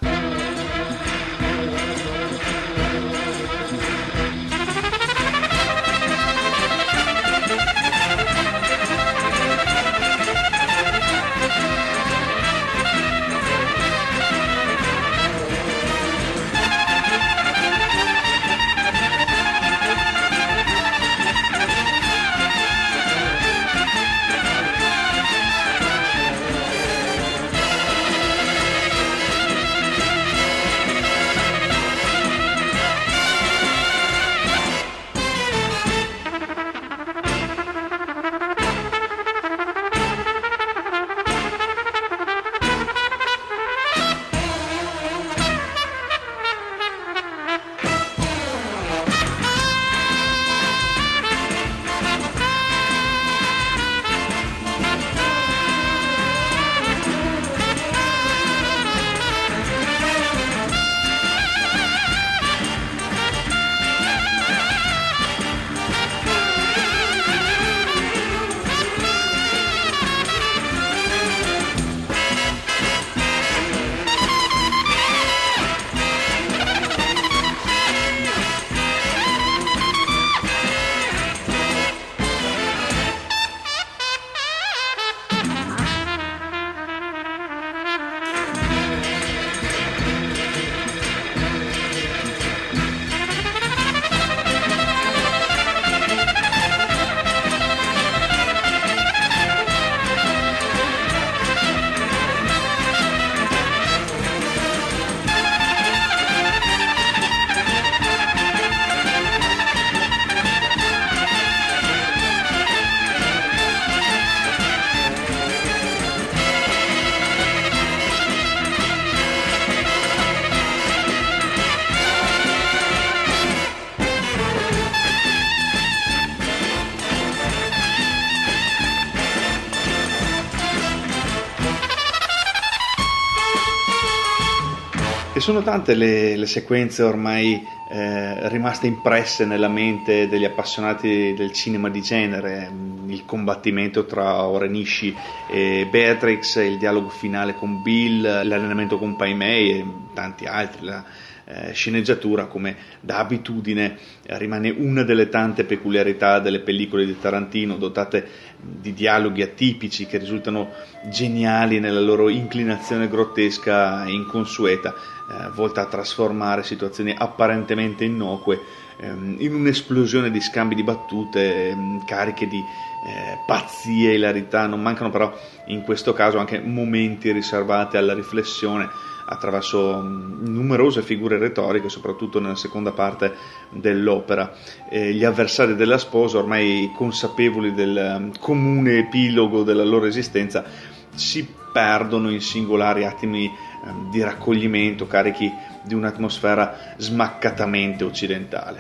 E sono tante le sequenze ormai rimaste impresse nella mente degli appassionati del cinema di genere: il combattimento tra Oren Ishii e Beatrix, il dialogo finale con Bill, l'allenamento con Pai Mei e tanti altri. La sceneggiatura, come da abitudine, rimane una delle tante peculiarità delle pellicole di Tarantino, dotate di dialoghi atipici che risultano geniali nella loro inclinazione grottesca e inconsueta, volta a trasformare situazioni apparentemente innocue in un'esplosione di scambi di battute cariche di pazzia e ilarità. Non mancano però in questo caso anche momenti riservati alla riflessione attraverso numerose figure retoriche, soprattutto nella seconda parte dell'opera. Gli avversari della sposa, ormai consapevoli del comune epilogo della loro esistenza, si perdono in singolari attimi di raccoglimento carichi di un'atmosfera smaccatamente occidentale.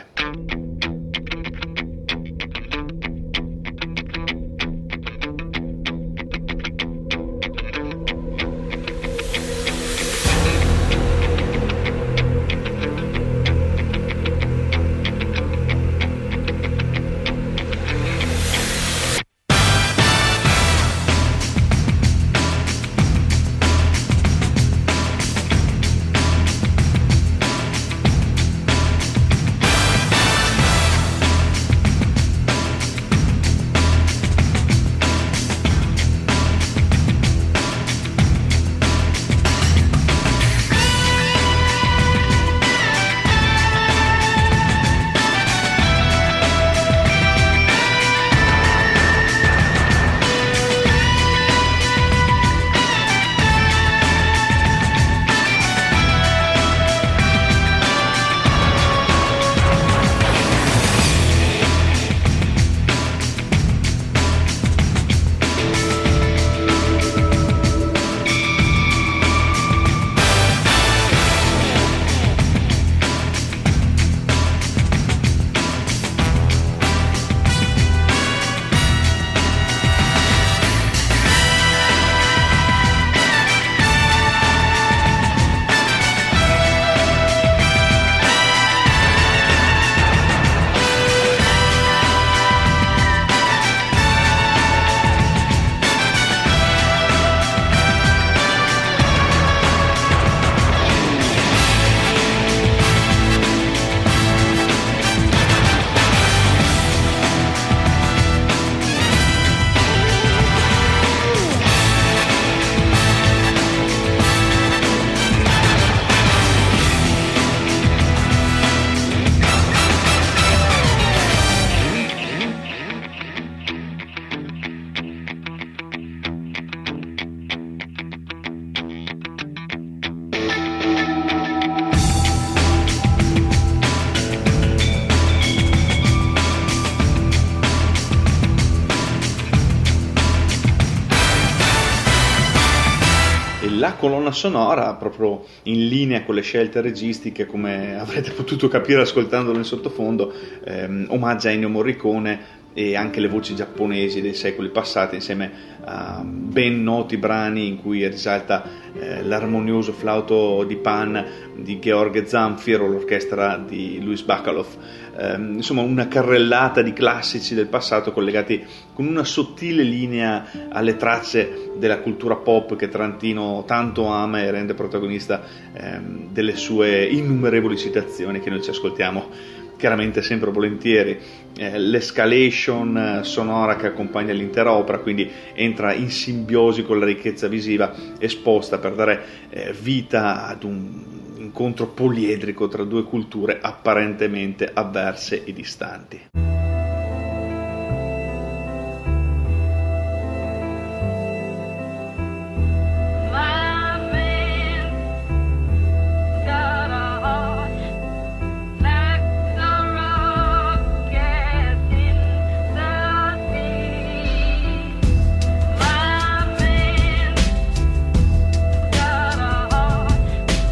colonna sonora, proprio in linea con le scelte registiche, come avrete potuto capire ascoltandolo in sottofondo, omaggia Ennio Morricone e anche le voci giapponesi dei secoli passati, insieme a ben noti brani in cui risalta l'armonioso flauto di Pan di Georg Zamfir o l'orchestra di Louis Bacalov. Insomma, una carrellata di classici del passato collegati con una sottile linea alle tracce della cultura pop che Tarantino tanto ama e rende protagonista delle sue innumerevoli citazioni che noi ci ascoltiamo chiaramente sempre volentieri. L'escalation sonora che accompagna l'intera opera quindi entra in simbiosi con la ricchezza visiva esposta per dare vita ad un incontro poliedrico tra due culture apparentemente avverse e distanti.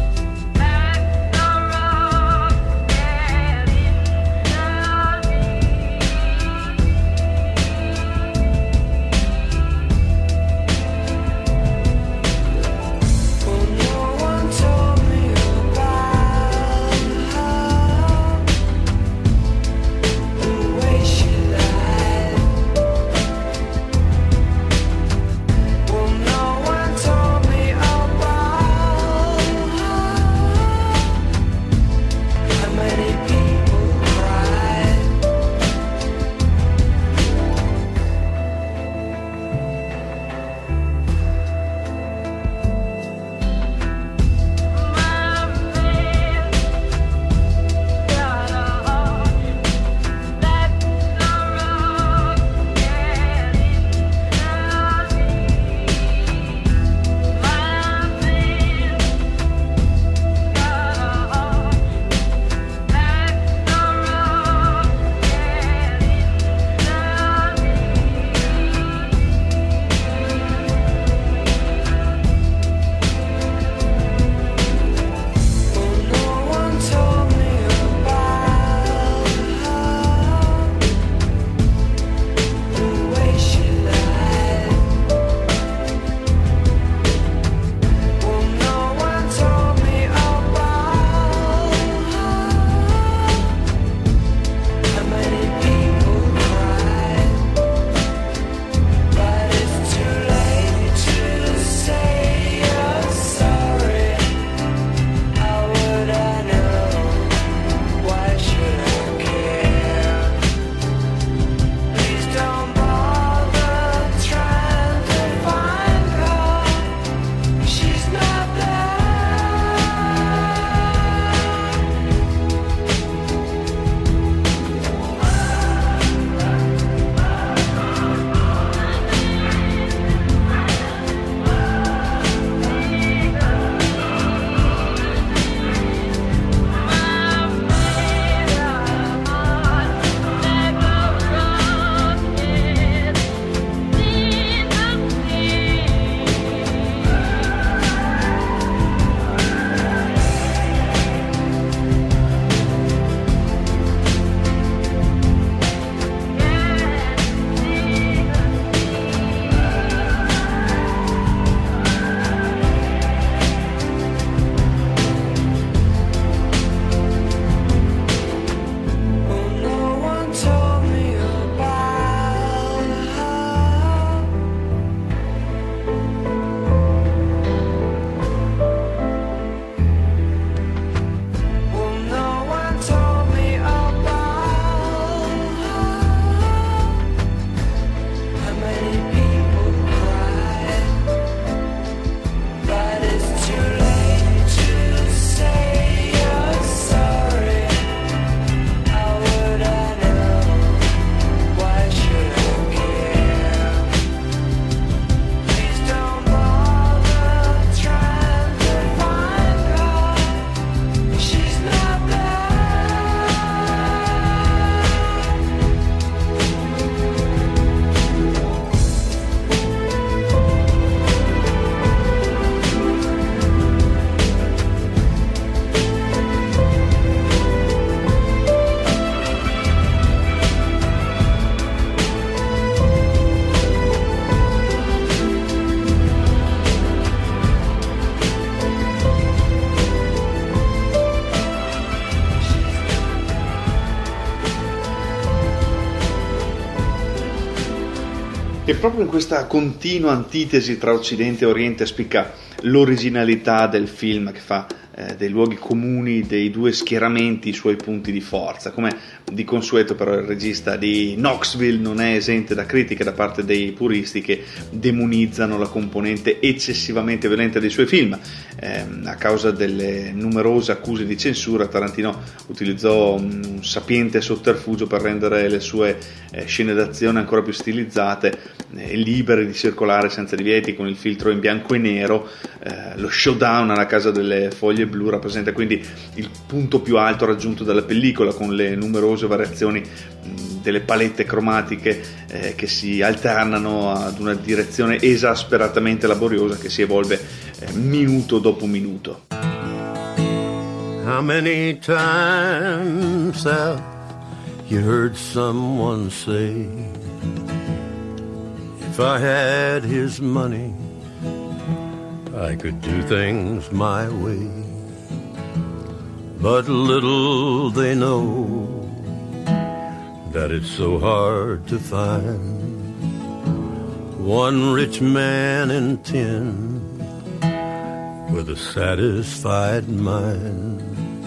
Like the rock, E proprio in questa continua antitesi tra Occidente e Oriente spicca l'originalità del film, che fa dei luoghi comuni dei due schieramenti i suoi punti di forza. Come di consueto però il regista di Knoxville non è esente da critiche da parte dei puristi che demonizzano la componente eccessivamente violenta dei suoi film. A causa delle numerose accuse di censura, Tarantino utilizzò un sapiente sotterfugio per rendere le sue scene d'azione ancora più stilizzate e libere di circolare senza divieti, con il filtro in bianco e nero. Lo showdown alla Casa delle Foglie Blu rappresenta quindi il punto più alto raggiunto dalla pellicola, con le numerose variazioni delle palette cromatiche che si alternano ad una direzione esasperatamente laboriosa che si evolve minuto dopo minuto. How many times have you heard someone say, if I had his money, I could do things my way? But little they know that it's so hard to find one rich man in 10 with a satisfied mind.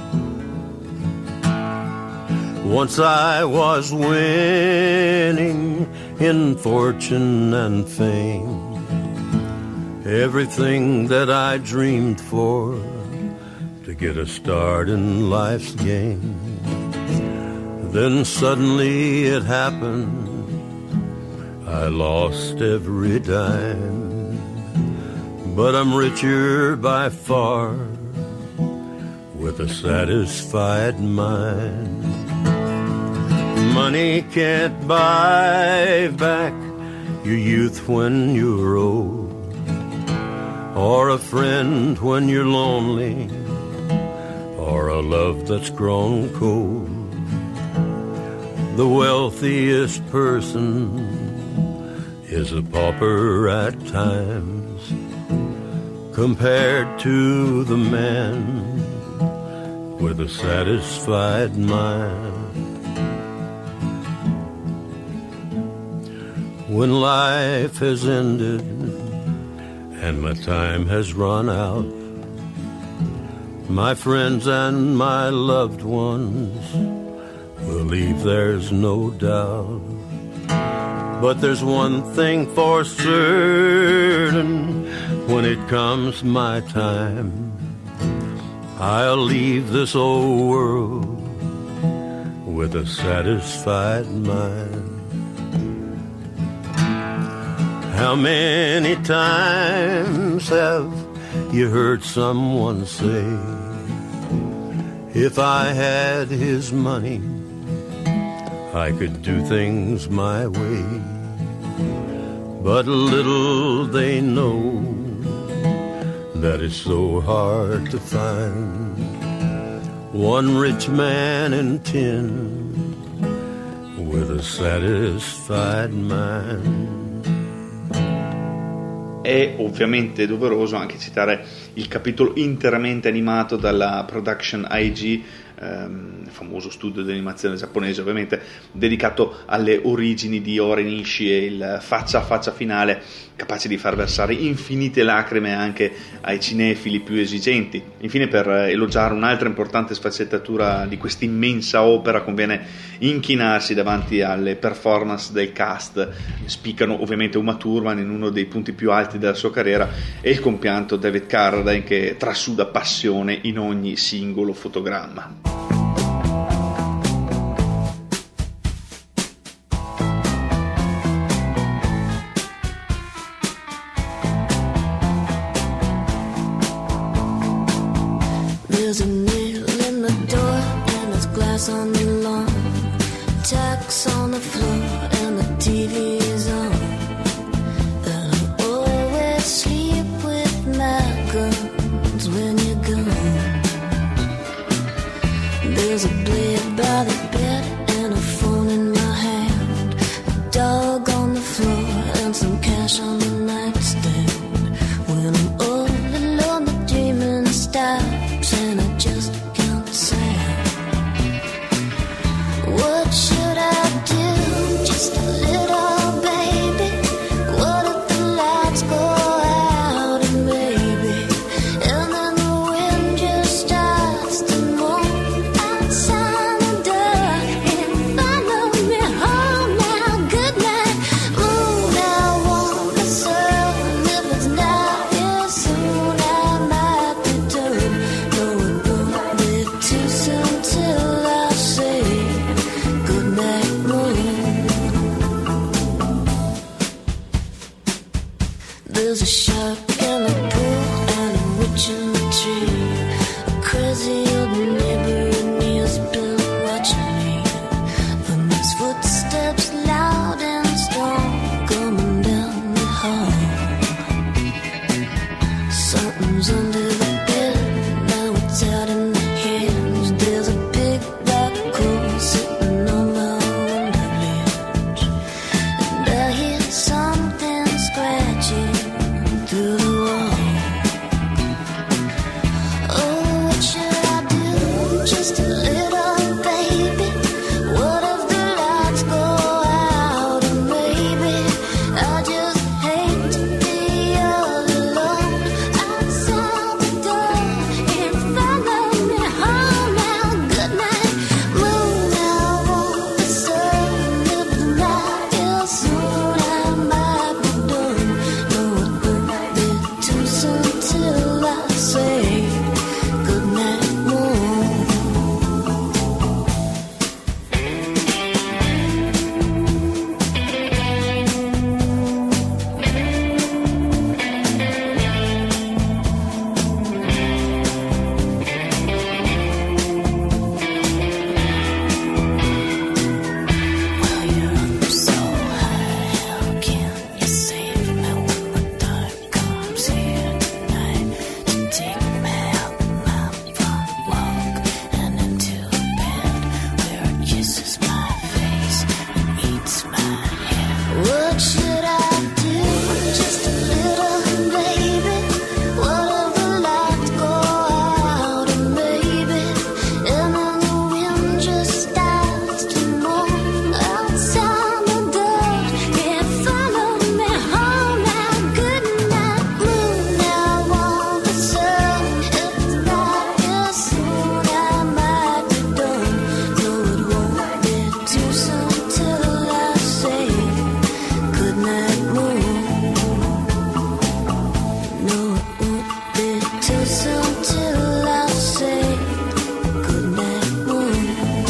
Once I was winning in fortune and fame, everything that I dreamed for to get a start in life's game. Then suddenly it happened, I lost every dime, but I'm richer by far with a satisfied mind. Money can't buy back your youth when you're old, or a friend when you're lonely, or a love that's grown cold. The wealthiest person is a pauper at times, compared to the man with a satisfied mind. When life has ended and my time has run out, my friends and my loved ones believe there's no doubt. But there's one thing for certain, when it comes my time, I'll leave this old world with a satisfied mind. How many times have you heard someone say, if I had his money, I could do things my way? But little they know that it's so hard to find one rich man in 10 with a satisfied mind. È ovviamente doveroso anche citare il capitolo interamente animato dalla Production IG, famoso studio di animazione giapponese ovviamente, dedicato alle origini di Oren Ishii, e il faccia a faccia finale capace di far versare infinite lacrime anche ai cinefili più esigenti. Infine, per elogiare un'altra importante sfaccettatura di questa immensa opera, conviene inchinarsi davanti alle performance del cast. Spiccano ovviamente Uma Thurman in uno dei punti più alti della sua carriera e il compianto David Carradine, che trasuda passione in ogni singolo fotogramma. There's a nail in the door and there's glass on the lawn, tacks on the floor and the TV is on. And I always sleep with my guns when you're gone. There's a blade by the bed and a phone in my hand, a dog on the floor and some cash on the nightstand. When I'm all alone, the dreaming stops and I just can't stand. What should I do? Just a little just starts to moan outside my door. Can't follow me home now. Good night, moon. Now want the sun. It's not here soon. I might be done. No, it won't be too soon till I say good night, moon. No, it won't be too soon till I say good night, moon.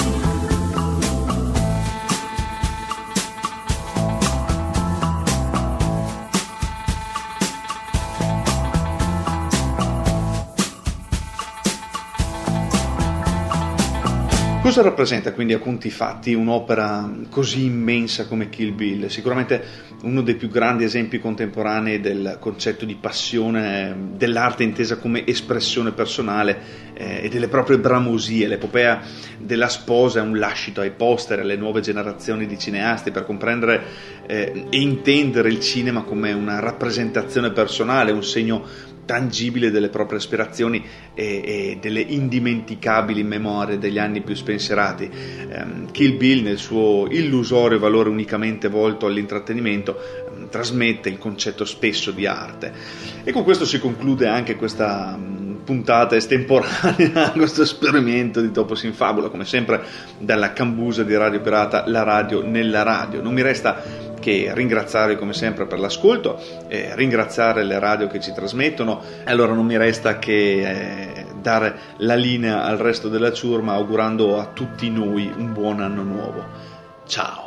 Cosa rappresenta quindi a conti fatti un'opera così immensa come Kill Bill? Sicuramente uno dei più grandi esempi contemporanei del concetto di passione, dell'arte intesa come espressione personale e delle proprie bramosie. L'epopea della sposa è un lascito ai posteri, alle nuove generazioni di cineasti per comprendere e intendere il cinema come una rappresentazione personale, un segno tangibile delle proprie aspirazioni e delle indimenticabili memorie degli anni più spensierati. Kill Bill, nel suo illusorio valore unicamente volto all'intrattenimento, trasmette il concetto spesso di arte. E con questo si conclude anche questa puntata estemporanea, questo esperimento di Topos in Fabula, come sempre dalla cambusa di Radio Pirata, la radio nella radio. Non mi resta che ringraziarvi come sempre per l'ascolto, ringraziare le radio che ci trasmettono. Allora non mi resta che dare la linea al resto della ciurma, augurando a tutti noi un buon anno nuovo. Ciao.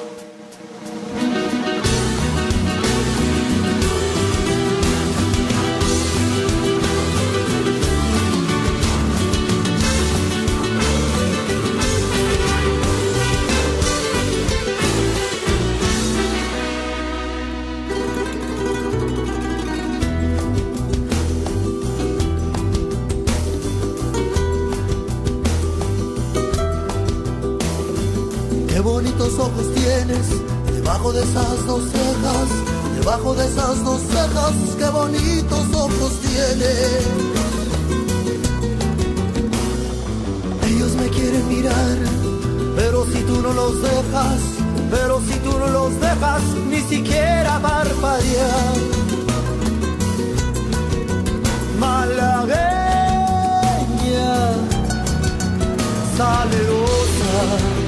Qué bonitos ojos tienes, debajo de esas dos cejas, debajo de esas dos cejas, qué bonitos ojos tienes. Ellos me quieren mirar, pero si tú no los dejas, pero si tú no los dejas, ni siquiera parpadear. Malagueña, salerosa,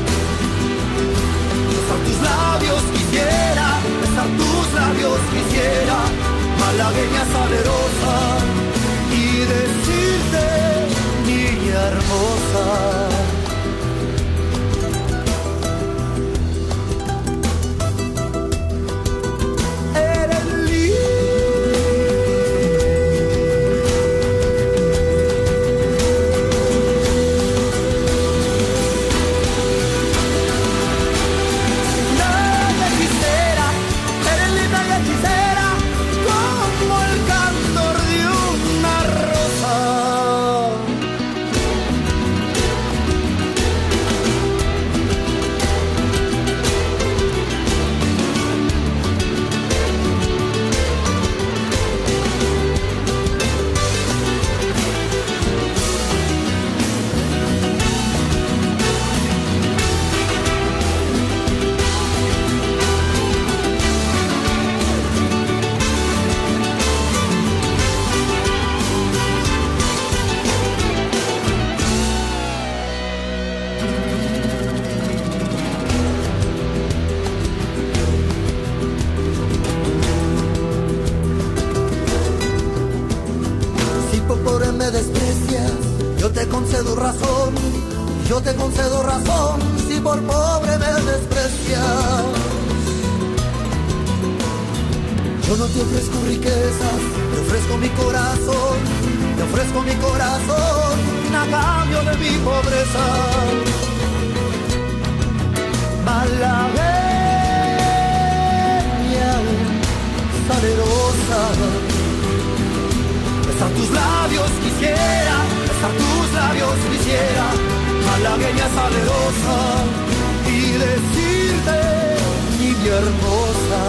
besar tus labios quisiera, besar tus labios quisiera, malagueña salerosa, y decirte, niña hermosa. Yo te concedo razón si por pobre me desprecias. Yo no te ofrezco riquezas, te ofrezco mi corazón, te ofrezco mi corazón a cambio de mi pobreza. Malagueña, salerosa, besar tus labios quisiera, besar tus labios quisiera, malagueña salerosa, y decirte, niña hermosa.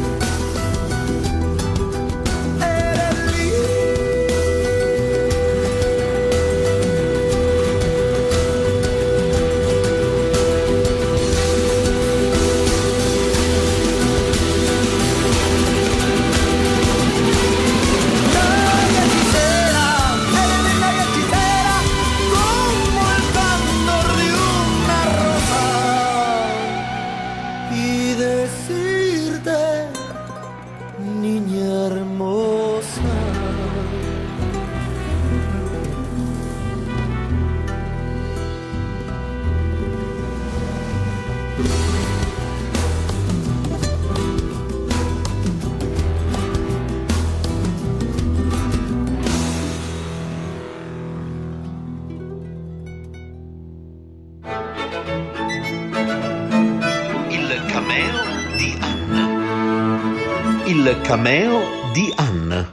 Eres Il cameo di Anne.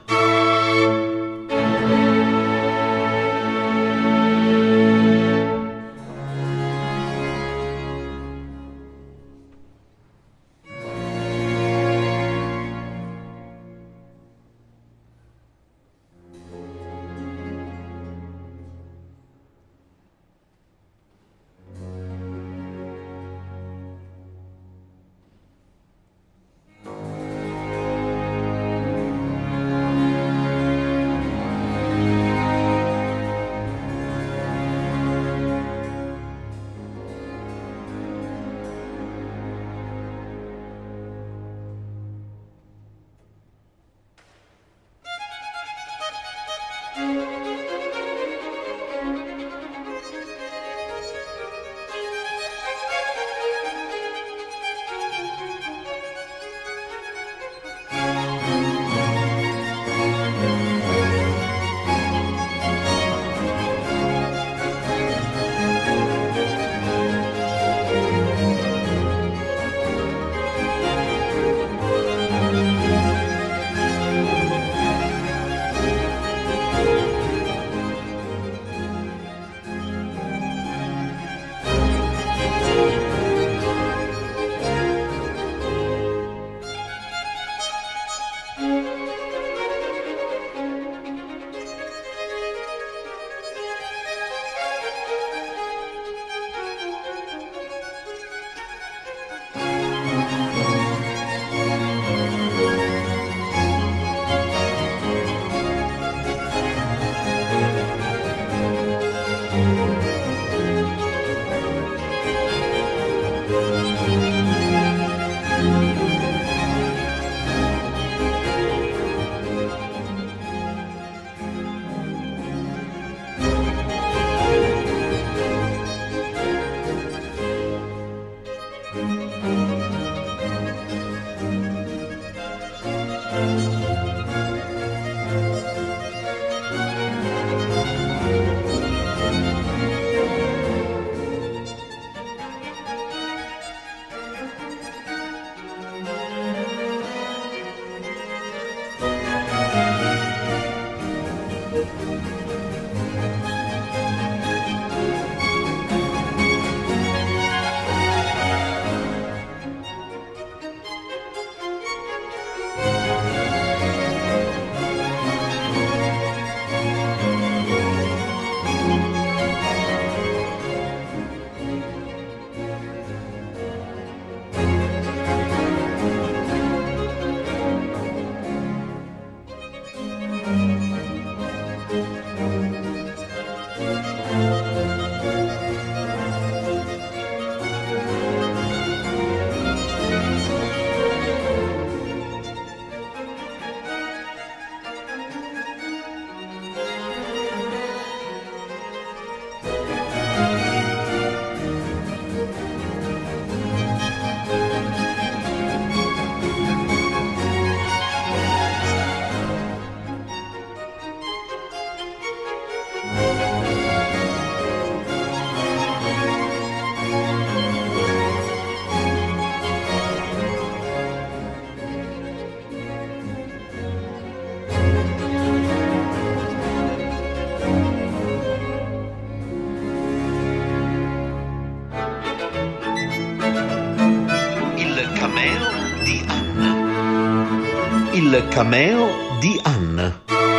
Il cameo di Anne.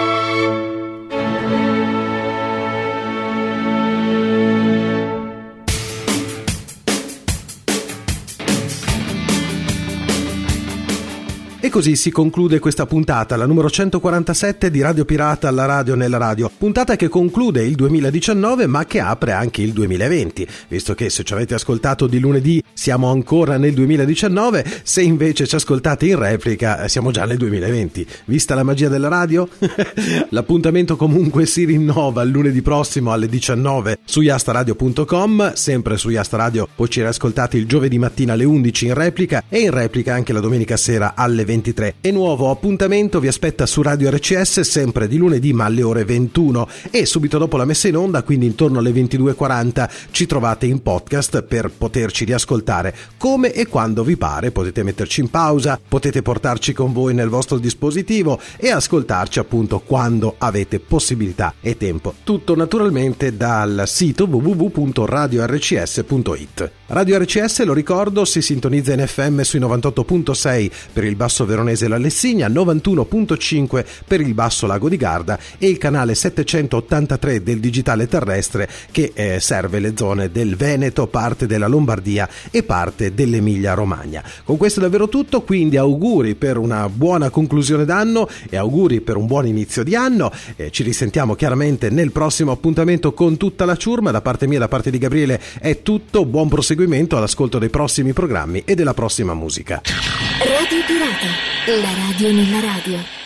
E così si conclude questa puntata, la numero 147 di Radio Pirata alla radio nella radio. Puntata che conclude il 2019 ma che apre anche il 2020, visto che se ci avete ascoltato di lunedì siamo ancora nel 2019, se invece ci ascoltate in replica siamo già nel 2020. Vista la magia della radio? L'appuntamento comunque si rinnova il lunedì prossimo alle 19 su yastaradio.com, sempre su Yasta Radio poi ci riascoltate il giovedì mattina alle 11 in replica e in replica anche la domenica sera alle 20 23. E nuovo appuntamento vi aspetta su Radio RCS sempre di lunedì ma alle ore 21 e subito dopo la messa in onda, quindi intorno alle 22:40, ci trovate in podcast per poterci riascoltare come e quando vi pare. Potete metterci in pausa, potete portarci con voi nel vostro dispositivo e ascoltarci appunto quando avete possibilità e tempo. Tutto naturalmente dal sito www.radiorcs.it. Radio RCS, lo ricordo, si sintonizza in FM sui 98.6 per il basso veronese e la Lessigna, 91.5 per il basso Lago di Garda e il canale 783 del digitale terrestre che serve le zone del Veneto, parte della Lombardia e parte dell'Emilia Romagna. Con questo è davvero tutto, quindi auguri per una buona conclusione d'anno e auguri per un buon inizio di anno. Ci risentiamo chiaramente nel prossimo appuntamento con tutta la ciurma. Da parte mia e da parte di Gabriele è tutto, buon proseguimento all'ascolto dei prossimi programmi e della prossima musica. Radio Pirata, la radio nella radio.